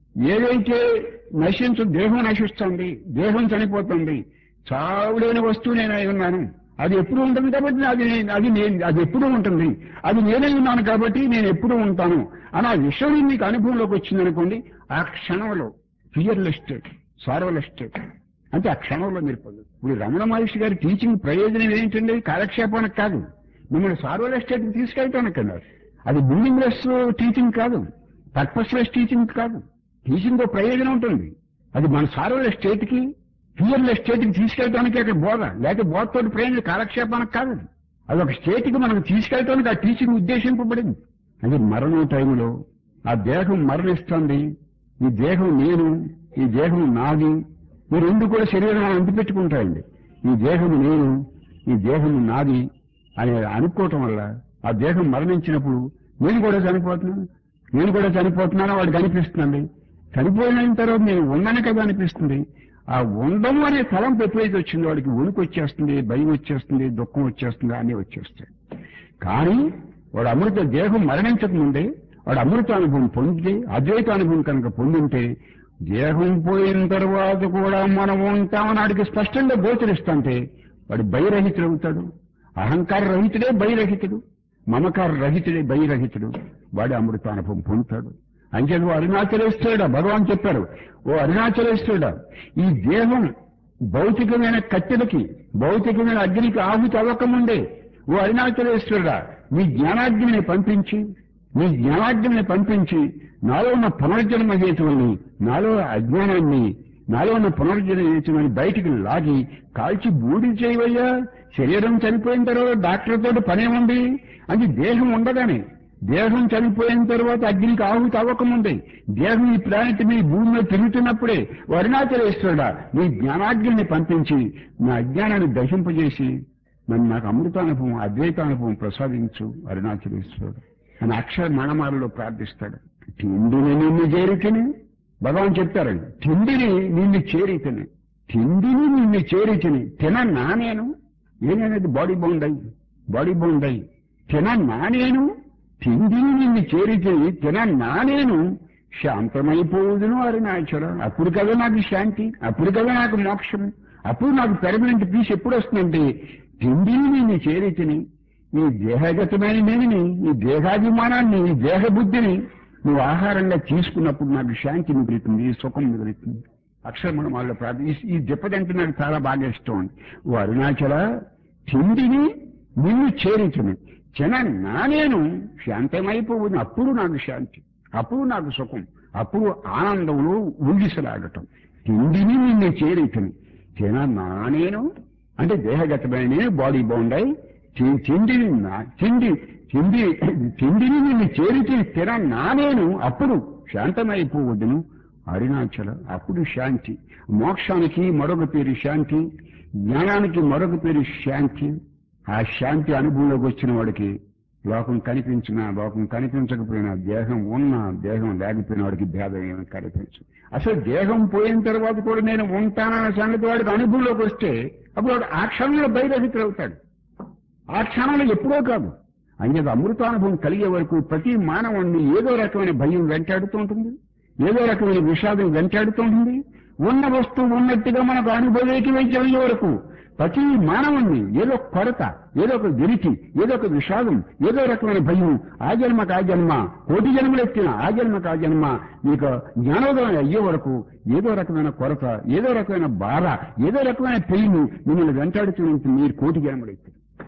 ఏదైతే నశించు దేహం నశిస్తుంది, దేహం చనిపోతుంది, చావులేని వస్తువు నేను అయి ఉన్నాను, అది ఎప్పుడు ఉంటుంది కాబట్టి అది అది నేను అది ఎప్పుడూ ఉంటుంది, అది నేనే ఉన్నాను కాబట్టి నేను ఎప్పుడూ ఉంటాను అని ఆ విషయం మీకు అనుభవంలోకి వచ్చిందనుకోండి, ఆ క్షణంలో ఫియర్లెస్ స్టేట్, సార్వలెస్ స్టేట్ అంటే ఆ క్షణంలో మీరు పొందుతారు. ఇప్పుడు రమణ మహర్షి గారి టీచింగ్ ప్రయోజనం ఏంటండి? కాలక్షేపానికి కాదు, మిమ్మల్ని సార్వలెస్ స్టేట్కి తీసుకెళ్తాను కదా. అది మీనింగ్లెస్ టీచింగ్ కాదు, పర్పస్లెస్ టీచింగ్ కాదు. టీచింగ్ ప్రయోజనం ఉంటుంది. అది మన సార్వలెస్ స్టేట్కి ఫియర్లెస్ స్టేట్కి తీసుకెళ్ళడానికి అక్కడ బోధ, లేకపోతే బోధతో ప్రయోజనం కాలక్షేపానికి కాదు. అది ఒక స్టేట్కి మనకు తీసుకెళ్ళడానికి ఆ టీచింగ్ ఉద్దేశింపబడింది. అది మరణం టైంలో ఆ దేహం మరణిస్తుంది, ఈ దేహం నేను, ఈ దేహం నాది, ఈ రెండు కూడా శరీరం అంటిపెట్టుకుంటాయండి. ఈ దేహం నేను, ఈ దేహం నాది అని అనుకోవటం వల్ల ఆ దేహం మరణించినప్పుడు నేను కూడా చనిపోతున్నాను, నేను కూడా చనిపోతున్నాను వాడికి అనిపిస్తుంది. చనిపోయిన తర్వాత నేను ఉన్నాను కదా అనిపిస్తుంది. ఆ ఉండము అనే తలంపు ఎప్పుడైతే వచ్చిందో వాడికి వణుకు వచ్చేస్తుంది, భయం వచ్చేస్తుంది, దుఃఖం వచ్చేస్తుంది, అన్నీ వచ్చేస్తాయి. కానీ వాడు అమృత దేహం మరణించక ముందే వాడు అమృతానుభవం పొందితే, అద్వైతానుభవం కనుక పొందింటే, దేహం పోయిన తర్వాత కూడా మనం ఉంటామని వాడికి స్పష్టంగా గోచరిస్తుంటే వాడు భయరహితుడు అవుతాడు. అహంకార రహితుడే భయరహితుడు, మమకార రహితుడే భయరహితుడు, వాడు అమృతానుభవం పొందుతాడు. అంచేది ఓ అరుణాచలేశ్వరుడా భగవాన్ చెప్పారు, ఓ అరుణాచలేశ్వరుడా, ఈ దేహం భౌతికమైన కట్టెలకి, భౌతికమైన అగ్నికి ఆహుతి అవ్వకముందే ఓ అరుణాచలేశ్వరుడా మీ జ్ఞానాగ్నిని పంపించి, మీ జ్ఞానాగ్నిని పంపించి నాలో ఉన్న పునర్జన్మ హేతువుల్ని, నాలో అజ్ఞానాన్ని, నాలో ఉన్న పునర్జన్మ హేతువుని బయటికి లాగి కాల్చి బూడి చేయవయ్యా. శరీరం చనిపోయిన తర్వాత డాక్టర్ తోటి పనేముంది? అది దేహం ఉండగానే, దేహం చనిపోయిన తర్వాత అగ్నికి ఆహుతి అవ్వకముందే, దేహం ఈ ప్లానెట్ మీ భూమిలో తిరుగుతున్నప్పుడే అరుణాచలేశ్వరుడా మీ జ్ఞానాగ్నిని పంపించి నా అజ్ఞానాన్ని దహింపజేసి నన్ను నాకు అమృతానుభవం, అద్వైతానుభవం ప్రసాదించు అరుణాచలేశ్వరుడు అని అక్షర మణమాలలో ప్రార్థిస్తాడు. తిండిని నిన్ను చేరితేనే భగవాన్ చెప్తారండి, తిండిని నిన్ను చేరితేనే, తిండిని నిన్ను చేరితేనే తినన్నా నేను, ఏనేది బాడీ బౌండ్ అయ్యి బాడీ బౌండ్ అయ్యి తినన్నా నేను, తిండిని నిన్ను చేరితేనే తినన్నా నేను శాంతమైపోదును అరుణాచల. అప్పుడు కదా నాకు శాంతి, అప్పుడు కదా నాకు మోక్షం, అప్పుడు నాకు పెర్మనెంట్ పీస్ ఎప్పుడు వస్తుందంటే తిండిని నిన్ను చేరితేనే, నీ దేహగతమైన నేనిని, నీ దేహాభిమానాన్ని, నీ దేహబుద్ధిని నువ్వు ఆహారంగా తీసుకున్నప్పుడు నాకు శాంతి మిగులుతుంది, సుఖం మిగులుతుంది. అక్షరమణ వాళ్ళ ప్రార్థన ఈ దెబ్బతంటే నాకు చాలా బాగా ఇష్టం అండి. ఓ అరుణాచల తిండిని నిన్ను చేరించను చిన్న నా నేను శాంతమైపోవును, అప్పుడు నాకు శాంతి, అప్పుడు నాకు సుఖం, అప్పుడు ఆనందంలో ఊగిసలాడటం. తిండిని నిన్ను చేరించను చిన్న నా నేను అంటే దేహగతమైన నేను, బాడీ బౌండ్ అయి తిండిని తిండి తిండి తిండిని నిన్ను చేరితే తిన నా నేను అప్పుడు శాంతమైపోవద్దును అరుణాచల. అప్పుడు శాంతి. మోక్షానికి మరొక పేరు శాంతి, జ్ఞానానికి మరొక పేరు శాంతి. ఆ శాంతి అనుభవంలోకి వచ్చిన వాడికి లోకం కనిపించినా, లోకం కనిపించకపోయినా, దేహం ఉన్నా దేహం లేకపోయిన వాడికి భేదం ఏమి కనిపించదు. అసలు దేహం పోయిన తర్వాత కూడా నేను ఉంటానన్న సంగతి వాడికి అనుభవంలోకి వస్తే అప్పుడు వాడు ఆ క్షణంలో బయరహితుడు అవుతాడు. ఆ క్షణంలో ఎప్పుడో కాదు. అంచేత అమృతానుభవం కలిగే వరకు ప్రతి మానవుణ్ణి ఏదో రకమైన భయం వెంటాడుతూ ఉంటుంది, ఏదో రకమైన విషాదం వెంటాడుతూ ఉంటుంది. ఉన్న వస్తువు ఉన్నట్టుగా మనకు అనుభవేకి వైద్యం వరకు ప్రతి మానవుణ్ణి ఏదో కొరత, ఏదో ఒక విరికి, ఏదో ఒక విషాదం, ఏదో రకమైన భయం, ఆ జన్మకు ఆ జన్మ, కోటి జన్మలు ఎత్తిన ఆ జన్మకు ఆ జన్మ మీకు జ్ఞానోదయం అయ్యే వరకు ఏదో రకమైన కొరత, ఏదో రకమైన బాధ, ఏదో రకమైన పెయిన్ మిమ్మల్ని వెంటాడుతూ ఉంటుంది. మీరు కోటి జన్మలు ఎత్తిన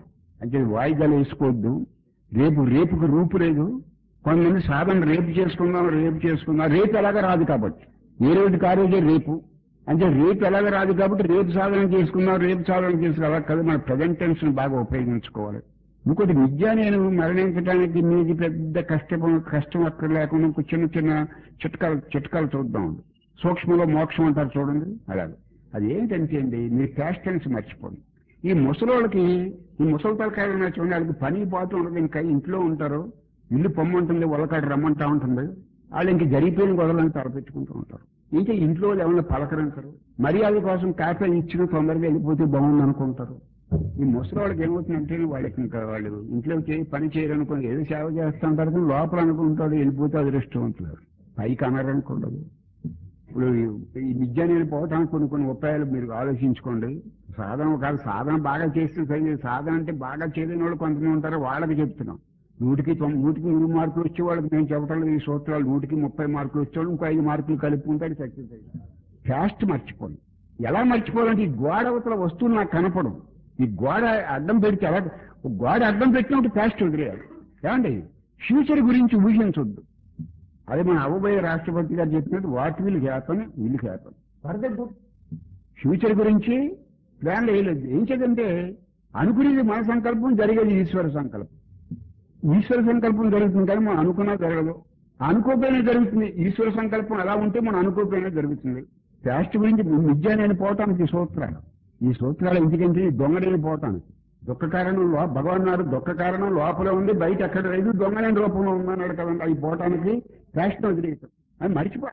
అంటే వాయిదాలు వేసుకోవద్దు. రేపు రేపుకి రూపు లేదు. కొంతమంది సాధన రేపు చేసుకుందాం రేపు చేసుకుందాం, రేపు ఎలాగ రాదు కాబట్టి ఏ రోజుకి ఆ రోజే రేపు అంటే రేపు ఎలాగ రాదు కాబట్టి రేపు సాధన చేసుకుందాం రేపు సాధన చేసుకుని అలా కాదు, మన ప్రజెంట్ టెన్స్ బాగా ఉపయోగించుకోవాలి. ఇంకోటి విద్య నేను మరణించడానికి మీకు పెద్ద కష్టం కష్టం అక్కడ లేకుండా ఇంకో చిన్న చిన్న చిట్కాలు చిట్కాలు చూద్దాం. సూక్ష్మంలో మోక్షం అంటారు చూడండి, అలాగే అది ఏంటంటే అండి మీరు క్యాస్ట్ టెన్స్ మర్చిపోండి. ఈ ముసలోళ్ళకి ఈ ముసలి తలకాయలు ఉన్నాయి చూడండి, వాళ్ళకి పని పాటు ఉండదు, ఇంకా ఇంట్లో ఉంటారు, ఇల్లు పొమ్మంటుంది వాళ్ళకాడ రమ్మంటా ఉంటుంది, వాళ్ళు ఇంక జరిగిపోయిన గొడవలను తలపెట్టుకుంటూ ఉంటారు. ఇంకా ఇంట్లో ఏమైనా పలకరించరు, మర్యాద కోసం కాఫీ ఇచ్చిన తొందరగా వెళ్ళిపోతే బాగుంది అనుకుంటారు. ఈ ముసలి వాళ్ళకి ఏమవుతుందంటే వాళ్ళకి ఇంకా వాళ్ళు ఇంట్లో చేయి పని చేయరనుకోండి, ఏదో సేవ చేస్తుంటారు కానీ లోపల అనుకుంటాడు వెళ్ళిపోతే అదృష్టవంతులు, పైకి అనరనుకుండదు. ఇప్పుడు ఈ విద్య నేను పోవటానికి కొన్ని కొన్ని ఉపాయాలు మీరు ఆలోచించుకోండి. సాధన కాదు, సాధన బాగా చేస్తే సరి, సాధన అంటే బాగా చేయలేని వాళ్ళు కొంతమంది ఉంటారు, వాళ్ళకి చెప్తున్నాం. నూటికి తొమ్మిది నూటికి నూరు మార్కులు వచ్చే వాళ్ళకి నేను చెప్పటం ఈ సూత్రాలు, నూటికి ముప్పై మార్కులు వచ్చేవాళ్ళు ఇంకో ఐదు మార్కులు కలుపుకుంటాడు సక్సెస్ అయ్యి. ఫాస్ట్ మర్చిపోండి. ఎలా మర్చిపోవాలంటే ఈ గోడ అవతల వస్తువులు నాకు కనపడవు, ఈ గోడ అడ్డం పెడితే ఎలా గోడ అడ్డం పెట్టినట్టు ఫాస్ట్ వదిలేయాలి. ఏమండి ఫ్యూచర్ గురించి ఊహించొద్దు. అదే మన అవ్వబోయే రాష్ట్రపతి గారు చెప్పినట్టు what will happen will happen further good. Future గురించి ప్లాన్ వేయలేదు. ఏం చేద్దంటే అనుకునేది మన సంకల్పం, జరిగేది ఈశ్వర సంకల్పం. ఈశ్వర సంకల్పం జరుగుతుంది కానీ మనం అనుకున్నా జరగదు, అనుకోపోయినా జరుగుతుంది. ఈశ్వర సంకల్పం ఎలా ఉంటే మనం అనుకోపోయినా జరుగుతుంది. శాస్త్ర గురించి విద్య నేను పోవటానికి సూత్రాలు, ఈ సూత్రాలు ఎందుకంటే ఈ దొంగ నేను పోవటానికి. దుఃఖ కారణం లో భగవాన్ నాడు దుఃఖ కారణం లోపల ఉంది, బయట ఎక్కడ లేదు, దొంగలేని రూపంలో ఉందన్నాడు కదండి. అవి పోవటానికి శాస్త్రం వదిలేయటం అది మర్చిపో.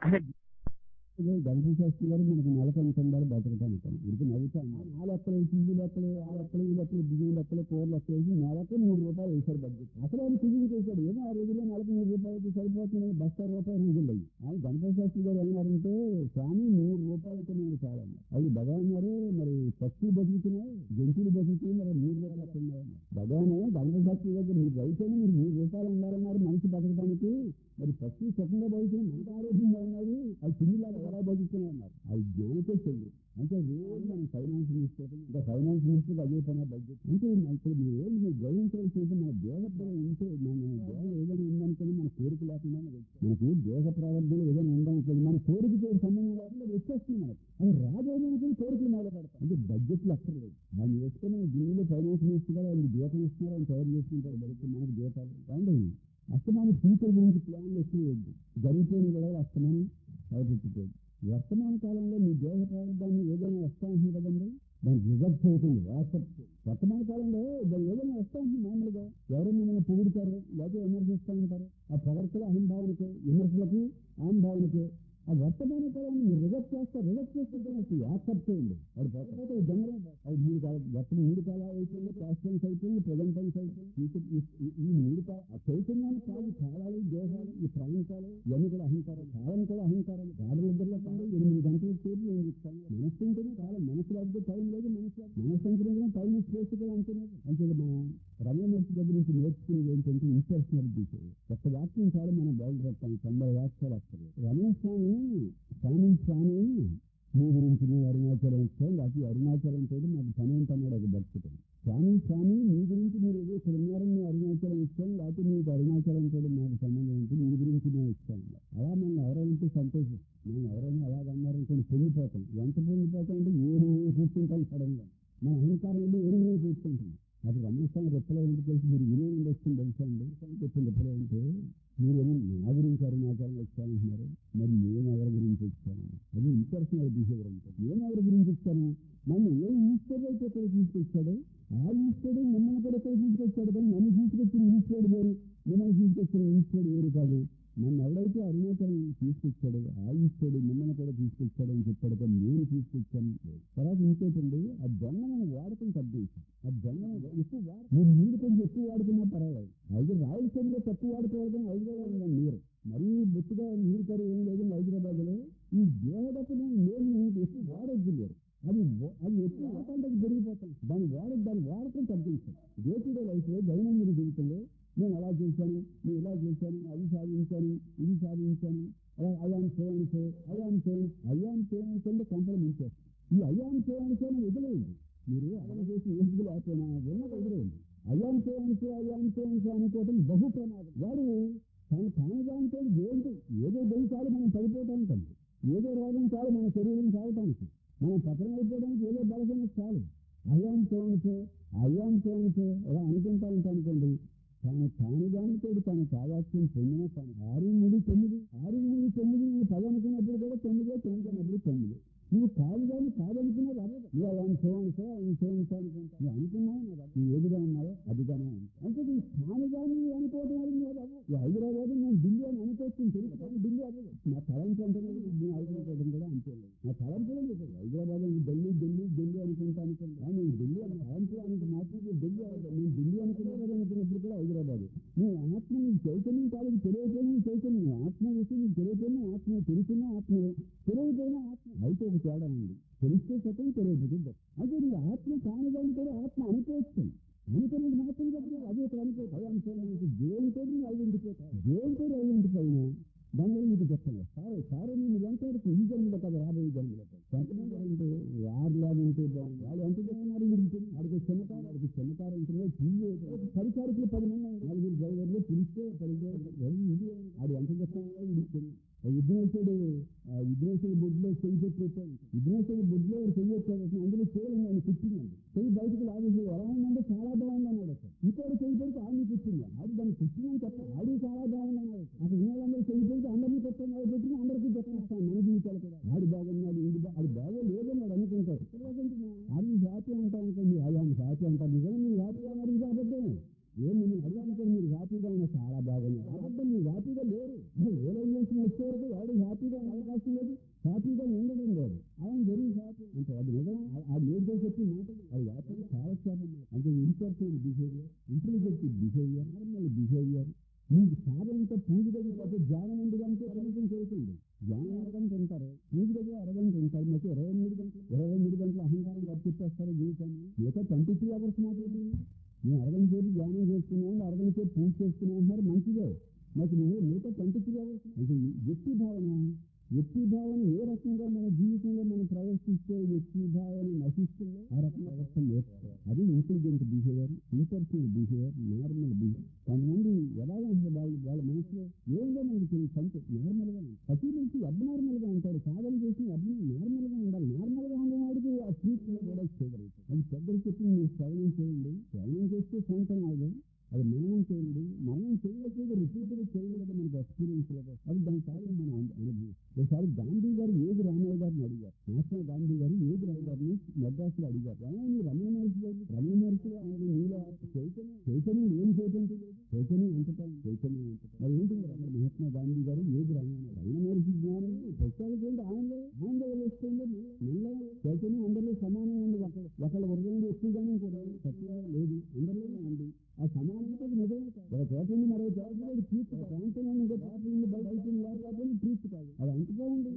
గణపతి శాస్త్రి గారు మనకు నెలకొని తొందర బతకటానికి ఇది నవ్వుతాను. ఆ లెక్కలు టీవీ లెక్కలు ఆ లెక్కలు ఈ లెక్కలు బియ్యం లెక్కలు కూర లెక్కలు వేసి నెలకు మూడు రూపాయలు వేశారు బడ్జెట్. అసలు ఆయన టీవీ చేశాడు, ఏమో ఆ రోజుల్లో నెలకు మూడు రూపాయలకి సరిపోతుంది, బస్తా రూపాయలు రోజులు అయ్యి. ఆయన గణపతి శాస్త్రి గారు ఏమన్నారంటే స్వామి మూడు రూపాయలకి నేను చాలా అది భగవాన్ గారు మరి పక్షులు బతుకుతున్నాయి జంతువులు బతుకుతున్నాయి, మరి మూడు రూపాయలు వస్తున్నాయి. భగవాన్ గణపతి శాస్త్రి గారు మీరు రైతైనా మీరు మూడు రూపాయలు ఉండాలన్నారు మనిషి బతకడానికి, మరి పక్షి స్వతంగా బతుకుతున్నాయి, మనకు ఆరోగ్యంగా ఉన్నది, అది తిండిలాగా ఎలా బతుకుతున్నాయి అన్నారు. అది జ్ఞానికే చెల్లి. అంటే రోజు మనం ఫైనాన్స్ మినిస్టర్ ఇంకా ఫైనాన్స్ మినిస్టర్ అదే పని బడ్జెట్ అంటే ఇప్పుడు మీరు ఏం మీరు గ్రహించవలసి ఉంటే మన దేహ ఉంటే మన దేహం ఏదైనా ఉందనుకోండి మన కోరిక లేకుండా మనకి దేహ ప్రారంభంలో ఏదైనా ఉందనుకోండి మన కోరికతో సంబంధం లేకుండా వచ్చేస్తుంది మనకి. అది రాజేదనుకుని కోరికలు మొదలు పెడతాం. అంటే బడ్జెట్లు అక్కర్లేదు, దాన్ని వేసుకొని ఢిల్లీలో ఫైనాన్స్ మినిస్టర్ గారు ఆయన దీపం ఇస్తున్నారు, ఆయన తయారు చేసుకుంటారు బయట మనకి దీపాలు అండి. అస్తమానం ఫ్యూచర్ గురించి ప్లాన్లు ఎక్కువ వద్దు, జరిగిపోయిన కూడా అస్తమానం బయటెట్టిపోయింది. వర్తమాన కాలంలో మీ దేహ ప్రారంభాన్ని ఏదైనా వస్తా ఉంటుంది కదండి, దానికి రిజర్వ్ అవుతుంది యాక్సెప్ట్. వర్తమాన కాలంలో దాన్ని ఏదైనా వస్తా ఉంటుంది మామూలుగా, ఎవరైనా మనం పొగుడుతారు లేకపోతే విమర్శిస్తూ ఉంటారు, ఆ పొగడతలు అహంభావనకే విమర్శలకి అహంభావనకే. ఆ వర్తమాన కాలాన్ని మీరు రిజర్వ్ చేస్తారు, రిజర్వ్ చేసుకుంటే యాక్సెప్ట్ చేయండి. అది పక్కపోతే జనరల్ అది మూడు కాలం గత మూడు కాలాలు అయిపోయింది, పాస్ట్ టెన్స్ అయిపోయింది, ప్రెజెంట్ టెన్స్ అయిపోయింది. ఈ మూడు కాలం ఆ చైతన్యాన్ని కాదు కాలాలు దేశాలు ఈ ప్రాంతాలు ఇవన్నీ కూడా అహంకారం, కాలం కూడా అహంకారం. గాడి నిద్రలో కాదు ఎనిమిది గంటల సేపు నేను ఇస్తాను మనసు ఉంటేనే కాలం, మనసు లేకపోతే టైం లేదు, మనసు మనసు అంటున్నా టైం చేసుకుంటే అంటున్నారు. అంటే మన రమణ మహర్షి దగ్గర నుంచి నేర్చుకునేది ఏంటంటే ఇంపర్సనాలిటీ. ఒక్క వాక్యం చాలా మనం బయలుపెడతాం, తొంభై వాక్యాలు వస్తారు. రమణ స్వామి స్వామి స్వామి మీ గురించి నేను అరుణాచలం ఇస్తాను, లేకపోతే అరుణాచలం తోటి నాకు పని ఏంటన్నాడు ఒక భక్తుడు. స్వామి స్వామి మీ గురించి మీరు ఏదో ఇక్కడ ఉన్నారని నేను అరుణాచలం ఇస్తాను, లేకపోతే మీకు అరుణాచలం తోటి నాకు సంబంధం ఏంటి, మీ గురించి నేను ఇస్తాను. అలా మనం ఎవరైనా సంతోషిస్తాం, నేను ఎవరైనా అలాగన్నారని కొన్ని పొందిపోతాం. ఎంత పొందిపోతాం అంటే ఏమి కూర్చుంటాం సడన్గా మన అహంకారం వెళ్ళి ఏమి కూర్చుంటాం. అది రమణస్వామి రెప్పలో ఏంటి తెలిసి మీరు వినేది వస్తుంది తెలుసా అండి. వచ్చిన రెప్పలో ఏంటి మీరేమో నా గురించి అరుణాచలం వచ్చానంటున్నారు, మరి నేను ఎవరి గురించి వచ్చాను, అది ఇంపర్సనల్ బిహేవియర్ అంటే నేను ఎవరి గురించి ఇస్తాను. నన్ను ఏ ఈశ్వరుడు అయితే ఎక్కడ తీసుకొచ్చాడో ఆ ఈశ్వరుడు మిమ్మల్ని కూడా ఎక్కడ తీసుకొచ్చాడు, కానీ నన్ను తీసుకొచ్చిన ఈశ్వరుడు వేరు, మిమ్మల్ని తీసుకొచ్చిన ఈశ్వరుడు వేరు కాదు. నన్ను ఎవడైతే అరుణాచలం తీసుకొచ్చాడు ఆ ఈశ్వరుడు మిమ్మల్ని కూడా తీసుకొచ్చాడు అని చెప్పాడు, కానీ నేను తీసుకొచ్చాను. తర్వాత ఇంకోటండి ఆ దొంగలను వాడకం తగ్గించాను. ఆ దొంగను ఎక్కువ వాడ మీరు నీరు కొంచెం ఎక్కువ వాడుకున్నా పర్వాలేదు. అయితే రాయలసీమలో తక్కువ వాడుకోవాలి కానీ హైదరాబాద్ లో నీరు మరీ బొత్తుగా నీరు కరువు ఏం లేదు హైదరాబాద్ లో. ఈ దేవతను నేను ఎక్కువ వాడొద్దు లేరు, అది అది ఎక్కువ వాడటానికి పెరిగిపోతాం. దాన్ని వాడ దాన్ని వాడకం తగ్గించాను. డే టు డే లైఫ్ లో దైనందిన జీవితంలో నేను అలా చేశాను, నేను ఇలా చేశాను, అది సాధించాను, ఇది సాధించాను, అయాన్ చేయనిసే అయాన్ చేయ అయాన్ చేయనిసే కంపెనీ ముంచేస్తాను. ఈ అయాన్ చేయనిసే వదిలేయండి. మీరు అలా చేసి ఎందుకు లేకపోయినా ఉన్నది వదిలేయండి. అయ్యాంతో అంతే అయ్యాంతో అంతే అనుకోవటం బహు ప్రమాదం. వాడు తన కానిదానితో ఏంటి ఏదో దెయ్యి చాలు మనం పడిపోవటానికి, ఏదో రోగం చాలు మన శరీరం చావటానికి, మనం పతనం అయిపోవడానికి ఏదో బలసం చాలు. అయ్యాంతో అంతే అయ్యాంతో అంతే ఇలా అనుకుంటా ఉంటా అనుకోండి. తను కానిదానితో తన సావాక్యం పొందిన తను ఆరు మూడు తొమ్మిది ఆరు మూడు తొమ్మిది నువ్వు పది అనుకున్నప్పుడు కూడా తొమ్మిదే, తొమ్మిది అన్నప్పుడు తొమ్మిది. నువ్వు కాదు కానీ కాదనుకున్నది అదే. నువ్వు అలా అనుకోవాలిసో అనుకోవాలిసో అనుకుంటా నువ్వు అనుకున్నావు నువ్వు ఏదిగా ఉన్నావో అదిగానే ఉంటావు. అంటే నువ్వు కానిదాన్ని అనుకోవడం వల్ల నువ్వు హైదరాబాద్ నేను ఢిల్లీ అని అనుకోవచ్చు తెలుసు కానీ ఢిల్లీ అవ్వదు. నా తలంపు అంటే నేను హైదరాబాద్ కూడా అనుకోలేదు. నా తలంపు లేదు హైదరాబాద్ ఢిల్లీ ఢిల్లీ ఢిల్లీ అనుకుంటా అనుకోండి. నేను ఢిల్లీ అని తలంపు అనుకు మాట్లాడి ఢిల్లీ నేను ఢిల్లీ అనుకున్నాను అనుకున్నప్పుడు కూడా హైదరాబాద్. నువ్వు ఆత్మ నీకు చైతన్యం కాదు తెలియకపోయినా చైతన్యం ఆత్మ విషయం నీకు తెలియకపోయినా ఆత్మ తెలుసున్నా ఆత్మ తెలియకపోయినా ఆత్మ అయితే ఒక తేడా ఉంది. తెలిస్తే సత్యం తెలియదు. అంటే నీ ఆత్మ కానిదాన్ని కూడా ఆత్మ అనుకోవచ్చు. అనుకుని మాత్రం చెప్పి అదే అనుకోవచ్చు. అనుకోవడానికి దేవునితో ఐడెంటిఫై దేవునితో ఐడెంటిఫై అయినా దానిలో నీకు చెప్తాను సారే సారే నేను వెంటాడుతూ ఈ జన్మలో కదా రాబోయే జన్మలో కొంతమంది అంటే ఆరులాగా ఉంటే బాగుంది. వాళ్ళు ఎంత చెప్తున్నారు మీరు వాడికి చిన్నకారు వాడికి చిన్నకారు ఉంటుందో పరిచారకులు పది మంది నలుగురు డ్రైవర్లు పిలిస్తే పరిచయం వాడు ఎంత చెప్తాను. విఘ్నేశ్వరుడు విఘ్నేశ్వరుడు బొడ్లో చెయ్యి పెట్టేస్తాడు. విఘ్నేశ్వరుడు బొడ్లో చెయ్యి వచ్చాడు. అందులో చేయండి ఆయన కూర్చున్నాడు. చెయ్యి బయటకు లాగేసి ఎలా ఉందంటే చాలా బాగుంది అన్నాడు. ఇంకోటి చెయ్యి పెడితే ఆడిని కూర్చుంది. ఆడి దాన్ని కూర్చున్నాను చెప్పాలి ఆడి చాలా బాగుంది అన్నాడు. అక్కడ ఇన్నోళ్ళందరూ చెయ్యి పెడితే అందరినీ చెప్తాను అది పెట్టి అందరికీ చెప్పేస్తాను మన జీవితాలు కూడా ఆడి బాగున్నాడు ఇది అది బాగా లేదన్నాడు అనుకుంటారు. అది హ్యాపీ అంటాం అనుకోండి అది హ్యాపీ అంటారు. నిజంగా మీరు హ్యాపీగా అన్నారు ఇది అబద్ధం. ఏం నేను అడిగానుకో మీరు హ్యాపీగా ఉన్నా చాలా బాగున్నారు అబద్ధం. మీరు హ్యాపీగా లేరు. రియలైజేషన్ వచ్చే వరకు వాడు హ్యాపీగా అవకాశం లేదు. హ్యాపీగా ఉండడం లేదు. ఆయన జరిగి హ్యాపీ అంటే అది నిజం. ఆ లేదో చెప్పి మాటలు అది హ్యాపీగా చాలా శాతం అంటే impersonal behaviour intelligent behaviour normal behaviour. మీకు సాధనంతో పూజ దగ్గర పోతే ధ్యానం ఉంది కంటే కనీసం చేస్తుంది. ధ్యానం అరగంట ఉంటారు పూజ దగ్గర అరగంట ఉంటారు. మీకు ఇరవై మూడు గంటలు ఇరవై మూడు గంటల అహంకారం కప్పిస్తేస్తారు జీవితాన్ని. మిగతా ట్వంటీ త్రీ అవర్స్ మాట్లాడి నేను అరగంట సేపు ధ్యానం చేసుకున్నాను అరగంట సేపు పూజ చేసుకున్నాను అంటున్నారు మంచిదే. నాకు నేను మిగతా ట్వంటీ త్రీ అవర్స్ అంటే వ్యక్తి భావన వ్యక్తి భావన ఏ రకంగా మన జీవితంలో మనం ప్రవర్తిస్తే వ్యక్తి భావన నశిస్తుందో ఆ రకంగా అవస్థలు నేర్చుకోవాలి. అది intelligent behaviour impersonal behaviour normal behaviour. కొంతమంది ఎలాగా ఉంటుంది వాళ్ళు వాళ్ళ మనసులో ఏందో మనకి తెలియదు. సంత నార్మల్ గా ప్రతి నుంచి అబ్నార్మల్ గా ఉంటాడు. సాధన చేసి అబ్న నార్మల్ గా ఉండాలి. నార్మల్ గా ఉండేవాడికి ఆ ట్రీట్ కూడా చేయగలుగుతారు. అది పెద్దలు చెప్పి మీరు శ్రవణం చేయండి. శ్రవణం చేస్తే సొంతం అది అది మరణం చేయండి. మరణం చేయలేదు రిపీట్గా చేయలేదు మనకి ఎక్స్పీరియన్స్ లేదు. అది దాని కారణం మన అనుభవం. ఒకసారి గాంధీ గారు ఏది రామయ్య గారిని అడిగారు. మహాత్మా గాంధీ గారు ఏది రామయ్య గారిని మెడ్రాస్లో అడిగారు. రామయ్య రమణ మహర్షి గారు రమణ మహర్షి ఆయన నీలో చైతన్యం చైతన్యం ఏం చైతన్యం లేదు చైతన్యం అంతటా చైతన్యం అంతటా మరి ఏంటి రమణ మహాత్మా గాంధీ గారు ఏది రామయ్య రమణ మహర్షి జ్ఞానం ప్రత్యేకత ఏంటి ఆయనలో ఆయనలో వస్తుంది మళ్ళీ చైతన్యం అందరిలో సమానం ఉంది. ఒకళ్ళ ఒకళ్ళ వర్గంలో ఎక్కువగానే కూడా తక్కువ లేదు అందరిలోనే ఉంది. ఆ సమానంతో నిజమే కాదు. ఒక చోటని మరో చోట తీర్చు ప్రాంతంలో బయట లేకపోతే తీర్చు కాదు. అది అంతగా ఉంది.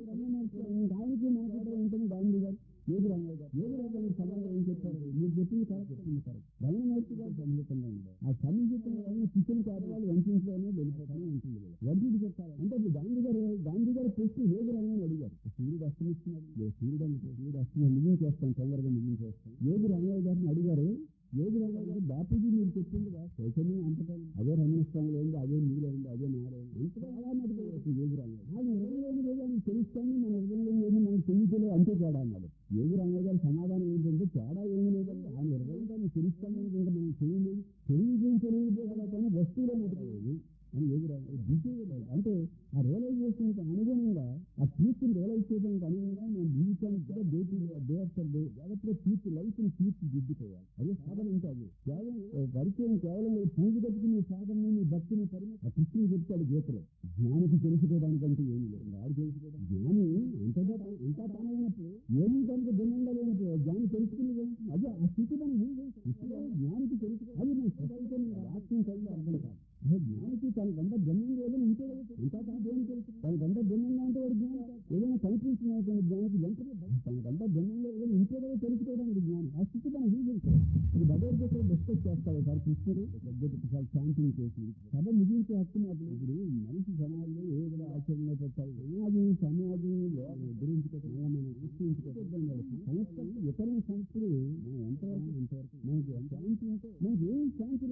ఆయనకి మాట్లాడే ఉంటుంది గాంధీ గారు ఏది రామయ్య గారు ఏది రామయ్య సమాజం ఏం చెప్పారు మీరు చెప్పింది కరెక్ట్ చెప్పింది కరెక్ట్. రమణ మహర్షి గారు సన్నిహితంగా ఉండాలి. ఆ సన్నిహితంగా కిచెన్ కార్యాలు వంటింట్లోనే వెళ్ళిపోతానే ఉంటుంది. వంటింటి చెప్పాలి అంటే గాంధీ గారు గాంధీ గారు ప్రశ్న ఏది రామని అడిగారు. సూర్యుడు అస్తమిస్తున్నారు సూర్యుడు అంటే సూర్యుడు అస్తమి నిజం చేస్తాం తొందరగా నిజం చేస్తాం. ఏది రామయ్య గారిని అడిగారు. ఏది రామయ్య గారు బాపూజీ మీరు చెప్పింది చైతన్యం అంతటా అదే రమణ స్థానంలో ఉంది అదే నీలో ఉంది అదే నాలో ఉంది అంతటా అలా నడుపుకోవచ్చు. ఏది రామయ్య ఆయన హృదయంలోని లేదు అని తెలుస్తాను మన హృదయంలో లేదు మనకు తెలియలేదు అంతే తేడా అన్నాడు. ఏది రామయ్య గారి సమాధానం ఏంటంటే తేడా ఏమి లేదండి ఆయన హృదయంలో తెలుస్తాను ఇంకా మనం తెలియలేదు తెలియజేయం తెలియజేయగలగానే వస్తువులో నడుపుకోలేదు అని ఏది రామయ్య బిహేవియర్ అంటే ఆ రియలైజేషన్ అనుగుణంగా ఆ తీర్పుని రియలైజ్ చేయడానికి అనుగుణంగా నేను జీవితానికి కూడా డేటీ డే ఆఫ్టర్ డే జాగ్రత్తగా తీర్పు లైఫ్ ని తీర్పు దిద్దుకోవాలి. అదే సాధన ఉంటుంది. కేవలం పరిచయం కేవలం పూజ గట్టుకు నీ సాధనని నీ భక్తిని పరిమితి ఆ కృష్ణుని చెప్తాడు గీతలో జ్ఞానికి తెలుసుకోవడానికంటే ఏమి లేదు. వాడు తెలుసుకోవడం జ్ఞాని ఎంతగా ఎంత తానైనప్పుడు ఏమీ కనుక భిన్నంగా లేనప్పుడు జ్ఞాని తెలుసుకునేది అదే ఆ స్థితి మనం ఇప్పుడు జ్ఞానికి తెలుసుకో అది నేను సొసైటీ వాక్యం చదివి అర్థం కాదు. జ్ఞానికి తనకంతా భిన్నంగా ఏదైనా ఇంటే ఇంకా తన దేని తెలుసు తనకంతా భిన్నంగా అంటే వాడు జ్ఞానం ఏదైనా కనిపించిన జ్ఞానికి వెంటనే తనకంతా భిన్నంగా ఏదైనా ఇంకేదో తెలుసుకోవడానికి జ్ఞానం ఆ స్థితి మనం జీవించాలి. ఇది భగవద్గీతలో డిస్కస్ చేస్తారు సార్ కృష్ణుడు ఒకసారి శాంతిని చేసింది సభ ముగించే హక్కు నాకు ఇప్పుడు మనిషి సమాజంలో ఏ విధంగా ఆచరణలో పెట్టాలి సమాజం సమాజం గురించుకోవడం మనం సంస్కృతి ఇతర సంస్కృతులు మనం ఎంతవరకు ఎంతవరకు మనకి శాంతి ఉంటే మనకి ఏం శాంతి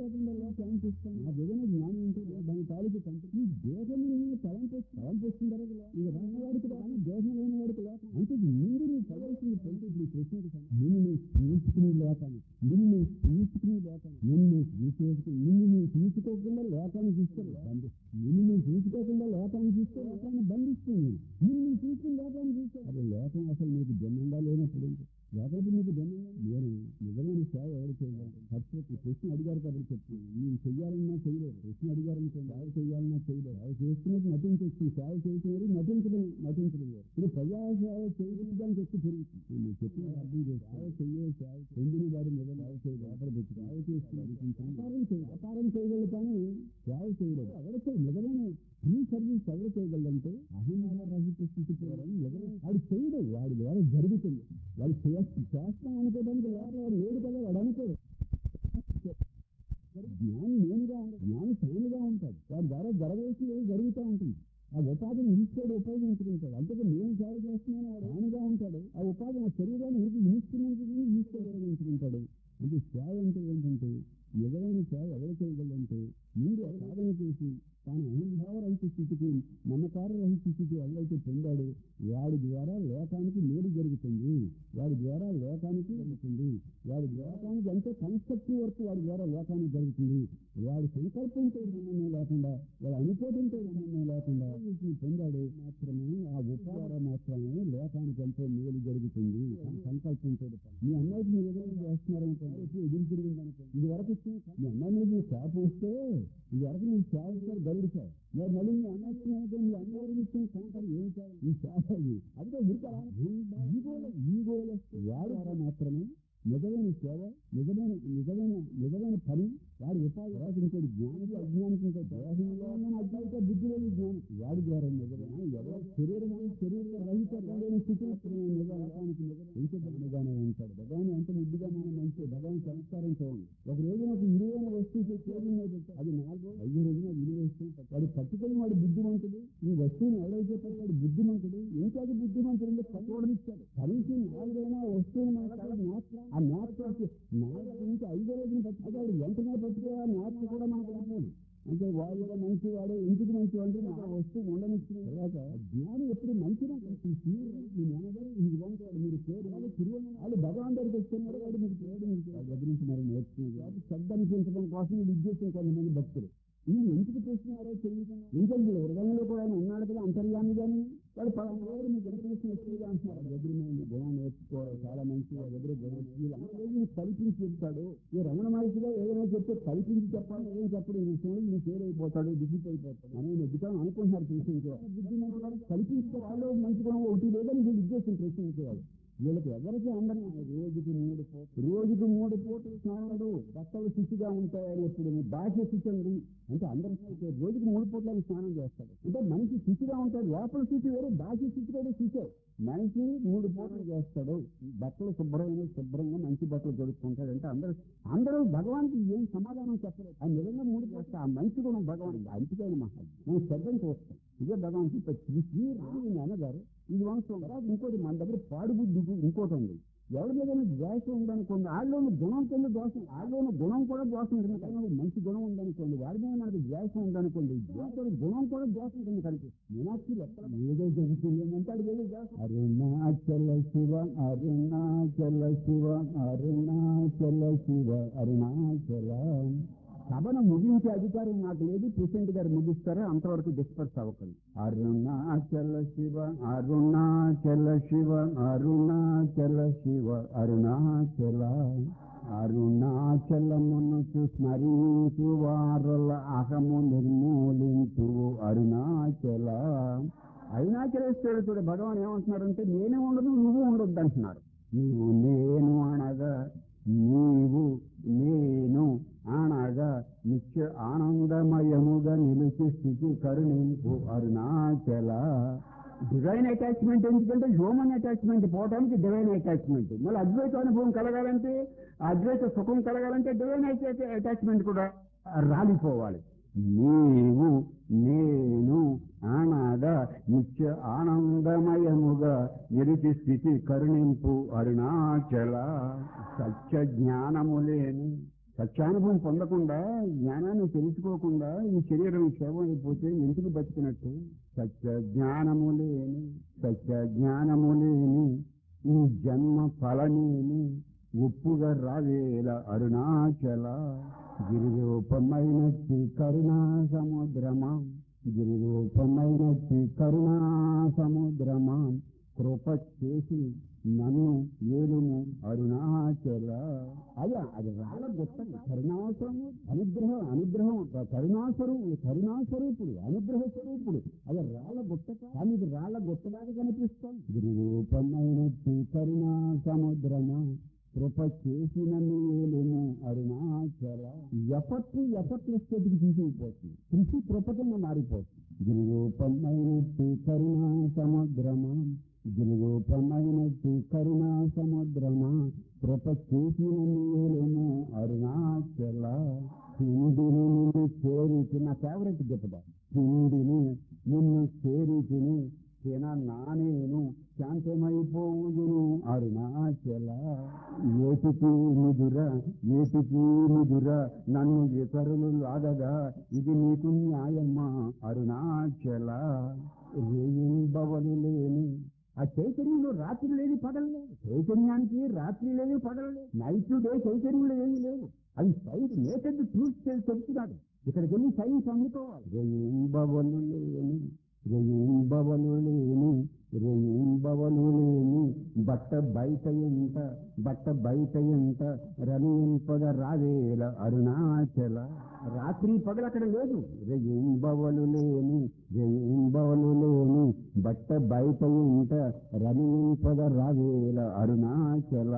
తలంపు తలంపు వస్తుందరో ఇది రానివాడికి కానీ దోషం లేని వాడికి లేక అంటే ముందు నువ్వు చదవాల్సింది పొంది ఇప్పుడు ప్రశ్నకి నిన్ను నువ్వు తీసుకుని లేకాను నిన్ను నువ్వు తీసుకుని లేకాను నిన్ను నువ్వు తీసేసుకుని నిన్ను నువ్వు తీసుకోకుండా లోకాన్ని తీసుకోలేదు నిన్ను నువ్వు తీసుకోకుండా లోకాన్ని తీసుకో లోకాన్ని బంధిస్తుంది నిన్ను నువ్వు తీసుకుని లోకాన్ని తీసుకో అది లోకం అసలు నీకు భిన్నంగా లేనప్పుడు లోపలికి నీకు భిన్నంగా నేను నిజమైన సేవ ఎవరు చేయగలరు ఖర్చు ప్రశ్న అడిగారు కాబట్టి చెప్తున్నాను నేను చెయ్యాలన్నా చేయలేదు ప్రశ్న అడిగారనుకోండి సేవ చేయాలన్నా చేయలేదు అవి చేస్తున్నది నటించవచ్చు సేవ చేసేవారు నటించడం నటించడం ఇప్పుడు ప్రజా సేవ చేయడానికి ఎక్కువ పెరుగుతుంది నేను చెప్పిన అర్థం చేసి సేవ చెయ్యే సేవ చెందిన వారి మీద సేవ చేయ లోపల పెట్టి సేవ చేస్తున్నారు వ్యాపారం చేయ వ్యాపారం చేయగలరు కానీ సేవ చేయలేదు ఎవరితో నిజమైన ఈ సర్వీస్ ఎవరు చేయగలంటే అహింస రహిత స్థితి ఎవరు వాడు చేయడు వాడి ద్వారా జరుగుతుంది వాడు చేస్తాం అనుకోవడానికి లోపల వాడు లేడు కదా వాడు అనుకోడు జ్ఞాని నేనుగా ఉంటాడు జ్ఞాని తానుగా ఉంటాడు వాడి ద్వారా జరగవలసి జరుగుతూ ఉంటుంది ఆ ఉపాధిని ఈశ్వరుడు ఉపయోగించుకుంటాడు అంతేగా నేను సేవ చేస్తున్నాను వాడు తానుగా ఉంటాడు ఆ ఉపాధి ఆ శరీరాన్ని ఇంటికి ఈశ్వరుడు ఈశ్వరుడు ఉపయోగించుకుంటాడు అంటే సేవ అంటే ఏంటంటే ఎవరైనా సేవ ఎవరు చేయగలంటే ముందు సాధన చేసి తాను అహంభావ రహిత స్థితికి మమకార రహిత స్థితికి ఎవరైతే పొందాడు వాడి ద్వారా లోకానికి మేలు జరుగుతుంది వాడి ద్వారా లోకానికి జరుగుతుంది వాడి లోకానికి ఎంతో కన్స్ట్రక్టివ్ వర్క్ వాడి ద్వారా లోకానికి జరుగుతుంది వాడి సంకల్పంతో సంబంధం లేకుండా వాడి అనుకోవడంతో సంబంధం లేకుండా పొందాడు మాత్రమే ఆ ఉపకార మాత్రమే లోకానికి ఎంతో మేలు జరుగుతుంది సంకల్పంతో మీ అమ్మాయికి మీరు ఏదైనా చేస్తున్నారనుకోండి ఎదురు తిరిగింది అనుకోండి ఇది వరకు మీ అమ్మాయి మీద మీరు సేవ చేస్తే ఇది వరకు మీరు సేవ ఇస్తారు గరుడు సార్ మరి మళ్ళీ మీ అమ్మాయి మీ అమ్మాయి ఇచ్చిన సంకల్పం ఏం చేయాలి ఈ సేవ అదే ఈగోల ఈగోల వాడు మాత్రమే నిజమైన సేవ నిజమైన నిజమైన నిజమైన పని వాడి ఉపాధి ఇంకోటి జ్ఞానికి అజ్ఞానికి ఇంకో దేహంలో ఉన్న అజ్ఞానిక బుద్ధి లేని జ్ఞానం వాడి ద్వారా నిజమైన ఎవరో శరీరం శరీర రహిత స్థితి నిజానికి నిజంగానే ఉంటాడు భగవాన్ ఎంత ముద్దుగా మనం మంచి భగవాన్ సంస్కారం చూడండి ఒక రోజు నాకు విలువైన వస్తువు చేరింది అది నాలుగు ఐదు రోజున విలువ వస్తుంది వాడు పట్టుకొని వాడు బుద్ధిమంతుడు ఈ వస్తువుని ఎవరైతే వాడు బుద్ధిమంతుడు ఇంకా బుద్ధిమంతుడు పట్టుకోవడమిస్తాడు కనీసం నాలుగైనా వస్తువుని మాత్రం ఆ మ్యాథ్స్ నాలుగు నుంచి ఐదో రోజున పట్టుకోవాలి వెంటనే పట్టుకోవాలి మ్యాథ్స్ కూడా మనకు రావాలి అంటే వాడు కూడా మంచి వాడు ఇంటికి మంచి వాడు నాకు వస్తువు ఉండనిచ్చిన తర్వాత జ్ఞానం ఎప్పుడు మంచిగా మీ నాన్నగారు ఇది బాగుంటాడు మీరు పేరు వాళ్ళు తిరుగు వాళ్ళు భగవాన్ దగ్గరికి వస్తున్నారు వాడు మీకు పేరు దగ్గర నుంచి మరి నేర్చుకున్నారు శ్రద్ధ అనిపించడం కోసం ఇది ఉద్దేశం కొంతమంది భక్తులు ఈ ఎందుకు చేస్తున్నారో తెలియకుండా ఇంకొంచెం హృదయంలో కూడా ఆయన ఉన్నాడు కదా అంతర్యాన్ని కానీ వాడు పలానా రోజు మీకు ఇన్ఫర్మేషన్ వస్తుంది అంటున్నారు దగ్గర మేము గుణం నేర్చుకోవాలి చాలా మంచిగా దగ్గర గౌరవ కల్పించి చెప్తాడు ఈ రమణ మహర్షిగా ఏదైనా చెప్తే కల్పించి చెప్పాలి ఏం చెప్పడు ఈ విషయంలో మీ ఫెయిల్ అయిపోతాడు డిఫిట్ అయిపోతాడు అని ఎదుగుతాను అనుకుంటున్నారు ప్రశ్నించేవాడు బుద్ధి కల్పించే వాళ్ళు మంచి గుణం ఒకటి లేదని వీళ్ళు ఉద్దేశం ప్రశ్నించేవాడు వీళ్ళకి ఎవరికి అందరూ రోజుకి మూడు పోట్లు రోజుకి మూడు పోట్లు స్నానాలు బట్టలు శుచిగా ఉంటాయని ఎప్పుడు బాహ్య శుచి అండి అంటే అందరూ రోజుకి మూడు పోట్లని స్నానం చేస్తాడు అంటే మనిషి శుచిగా ఉంటాడు లోపల శుచి వేరు బాహ్య శుచి కూడా శుచే మనిషి మూడు పోట్లు చేస్తాడు బట్టలు శుభ్రమైన శుభ్రంగా మంచి బట్టలు దొరుకుతుంటాడు అంటే అందరూ అందరూ భగవానికి ఏం సమాధానం చెప్పలేదు ఆ నిజంగా మూడు చేస్తా ఆ మంచి గుణం భగవాన్ అంతికైన మహా నేను శ్రద్ధను చూస్తాను ఇదే భగవాన్ చెప్పి రాని అన్నగారు ఇది వంశం తర్వాత ఇంకోటి మన దగ్గర పాడు బుద్ధి ఇంకోటి ఉంది ఎవరి మీద ద్వేషం ఉందనుకోండి వాళ్ళలోని గుణం కింద దోషం వాళ్ళలోని గుణం కూడా దోషం ఉంటుంది కానీ మంచి గుణం ఉందనుకోండి వాడి మీద మనకి ద్వేషం ఉందనుకోండి ద్వేషం గుణం కూడా దోషం కింద కనిపిస్తుంది మీనాక్షి ఎక్కడ ఏదో జరుగుతుంది అంటే అది ఏదో అరుణాచల శివ అరుణాచల శివ అరుణాచల శివ అరుణాచల సభను ముగించే అధికారం నాకు లేదు ప్రెసిడెంట్ గారు ముగిస్తారో అంతవరకు డిస్పర్స్ అవ్వకండి అరుణాచల శివ అరుణాచల శివ అరుణాచల శివ అరుణాచల అరుణాచలమును స్మరించు వారుల అహము నిర్మూలించు అరుణాచల అరుణాచలేశ్వరుడు భగవాన్ ఏమంటున్నారంటే నేనే ఉండదు నువ్వు ఉండొద్దు అంటున్నారు నీవు నేను అనగా నీవు నేను అనగా నిత్య ఆనందమయముగా నిలిచి స్థితి కరుణింపు అరుణాచల డివైన్ అటాచ్మెంట్ ఎందుకంటే హ్యూమన్ అటాచ్మెంట్ పోవడానికి డివైన్ అటాచ్మెంట్ మళ్ళీ అద్వైత అనుభవం కలగాలంటే అద్వైత సుఖం కలగాలంటే డివైన్ అటాచ్మెంట్ కూడా రాలిపోవాలి నీవు నేను అనగా నిత్య ఆనందమయముగా నిలిచి స్థితి కరుణింపు అరుణాచల సత్య జ్ఞానము లేని సత్యానుభవం పొందకుండా జ్ఞానాన్ని తెలుసుకోకుండా ఈ శరీరం క్షేమం అయిపోతే ఎందుకు బతికినట్టు? సత్య జ్ఞానము లేని సత్య జ్ఞానము లేని ఈ జన్మ ఫలనేని ఉప్పుగా రావేల అరుణాచల గిరిరూపమైనట్టి కరుణా సముద్రమా గిరిరూపమైనట్టి కరుణా సముద్రమా కృప చేసి నన్ను ఏలుము అరుణాచల. అయ్యా అది రాళ్ళ గొట్ట కరుణాస్వరము అనుగ్రహం అనుగ్రహం కరుణాస్వరూపుడు కరుణాస్వరూపుడు అనుగ్రహ స్వరూపుడు అది రాళ్ళ గొట్ట కానీ ఇది రాళ్ళ గొట్టలాగా కనిపిస్తాం. గిరిరూపమైనట్టి కరుణా సముద్రమా కృప చేసి నన్ను ఏలుము అరుణాచల. ఎఫర్ట్ ఎఫర్ట్లెస్ స్థితికి తీసుకుపోతుంది, కృషి కృపకంగా మారిపోతుంది. గిరిరూపమైనట్టి కరుణా సముద్రమా గిరిరూపమైనట్టి కరుణా సముద్రమా కృప చేసి నన్ను ఏలుము అరుణాచల. హిందిని నిన్ను చేరికి నా ఫేవరెట్ చెప్పదా హిందిని నిన్ను చేరికిని తిన నానేను శాంతమైపోదును అరుణాచల. ఏటికి నిదుర ఏటికి నిదుర నన్ను ఇతరులు లాగగా ఇది నీకు న్యాయమా అరుణాచల. రేయింబవలు లేని ఆ చైతన్యంలో రాత్రి లేని పగలు లేదు, చైతన్యానికి రాత్రి లేని పగలు లేదు, నైట్ డే చైతన్యంలో ఏమి లేవు. అది సైన్స్ నేటెడ్ ట్రూత్ చెప్తున్నాడు. ఇక్కడికి వెళ్ళి సైన్స్ అందుకోవాలి. రేయింబవలు లేని రేయింబవలు లేని రేయింబవలు లేని బట్ట బయట ఎంత బట్ట బయట ఎంత రమింపగ రావేల అరుణాచల. రాత్రి పగలు అక్కడ లేదు. రేయింబవలు లేని రేయింబవలు లేని బట్ట బయట ఎంత రమింపగ రావేల అరుణాచల.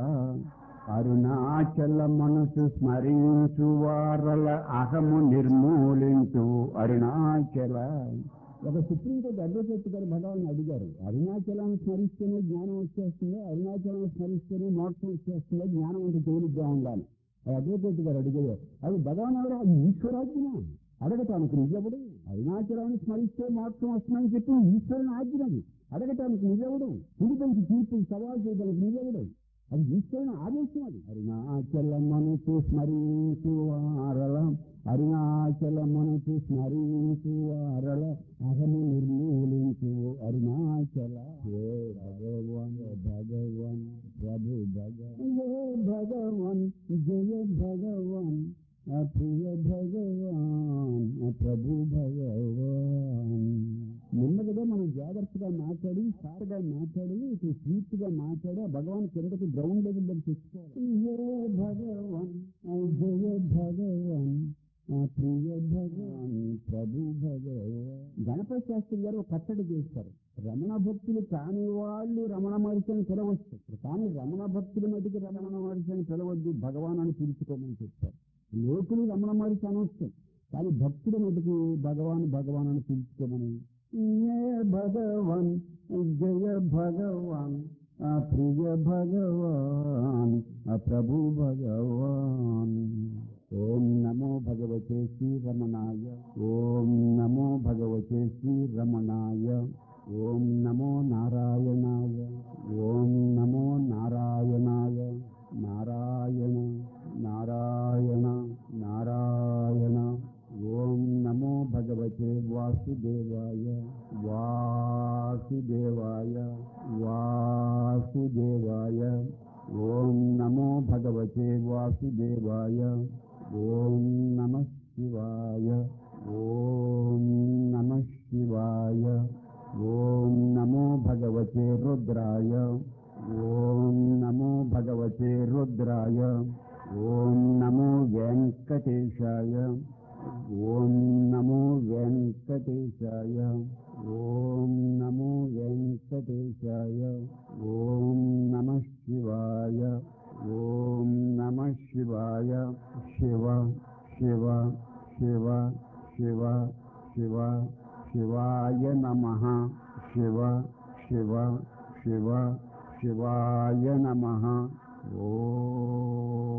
అరుణాచల మనసు స్మరించు వారల అహము నిర్మూలించు అరుణాచల. ఒక సుప్రీంకోర్టు అడ్వకేట్ గారు భగవాన్ అడిగారు, అరుణాచలాన్ని స్మరిస్తేనే జ్ఞానం వచ్చేస్తుంది, అరుణాచలాన్ని స్మరిస్తేనే మోక్షం వచ్చేస్తుందో జ్ఞానం అంటే తేలిగ్గా ఉండాలి. అడ్వకేట్ గారు అడిగారు, అది భగవాన్ ఎవరు? అది ఈశ్వరాజ్ఞ. అడగటానికి నిజవుడు. అరుణాచలాన్ని స్మరిస్తే మోక్షం వస్తుందని చెప్పి ఈశ్వరుని ఆజ్ఞది. అడగటానికి నిజవుడు. పులిపంచి తీర్పు సవాల్ చేయడానికి నిజవుడు. అది ఈశ్వరుని ఆదేశం. అది అరుణాచల మనసు స్మరించు వారల అరుణాచల మనసు స్మరించు వారల అహము నిర్మూలించు అరుణాచల. హే భగవాన్ భగవాన్ ప్రభు భగవాన్ హే భగవాన్ జయ భగవాన్ ప్రియ భగవాన్ ప్రభు భగవాన్. నెమ్మదిగా మనం జాగ్రత్తగా మాట్లాడి సారగా మాట్లాడి స్వీట్ గా మాట్లాడి ఆ భగవాన్ కిందకి గ్రౌండ్ లెవెల్ దగ్గర తెచ్చుకోవాలి. హే భగవాన్ జయ భగవాన్ ప్రియ భగవాన్ ప్రభు భగవాన్. గణపతి శాస్త్రి గారు ఒక కట్టడి చేస్తారు. రమణ భక్తులు కాని వాళ్ళు రమణ మహర్షి అని పిలవచ్చు, కానీ రమణ భక్తుల మటుకు రమణ మహర్షి అని పిలవద్దు, భగవాన్ అని పిలుచుకోమని చెప్తారు. లోకులు రమణ మహర్షి అనొచ్చు, కానీ భక్తుల మటుకు భగవాన్ భగవాన్ అని పిలుచుకోమని. భగవాన్ జయ భగవాన్ ప్రియ భగవాన్ ప్రభు భగవాన్. ఓం నమో భగవతే శ్రీ రమణాయ. ఓం నమో భగవతే శ్రీ రమణాయ. ఓం నమో నారాయణాయ. ఓం నమో నారాయణాయ. నారాయణ నారాయణ నారాయణ. ఓం నమో భగవతే వాసుదేవాయ. వాసుదేవాయ వాసుదేవాయ. ఓం నమో భగవతే వాసుదేవాయ. ఓం నమః శివాయ. ఓం నమః శివాయ. ఓం నమో భగవతే రుద్రాయ. ఓం నమో భగవతే రుద్రాయ. ఓం నమో వెంకటేశాయ. ఓం నమో వెంకటేశాయ. ఓం నమో వెంకటేశాయ. ఓం నమః శివాయ. ఓం నమః శివాయ. శివ శివ శివ శివ శివ శివాయ నమః. శివ శివ శివ శివాయ నమః. ఓం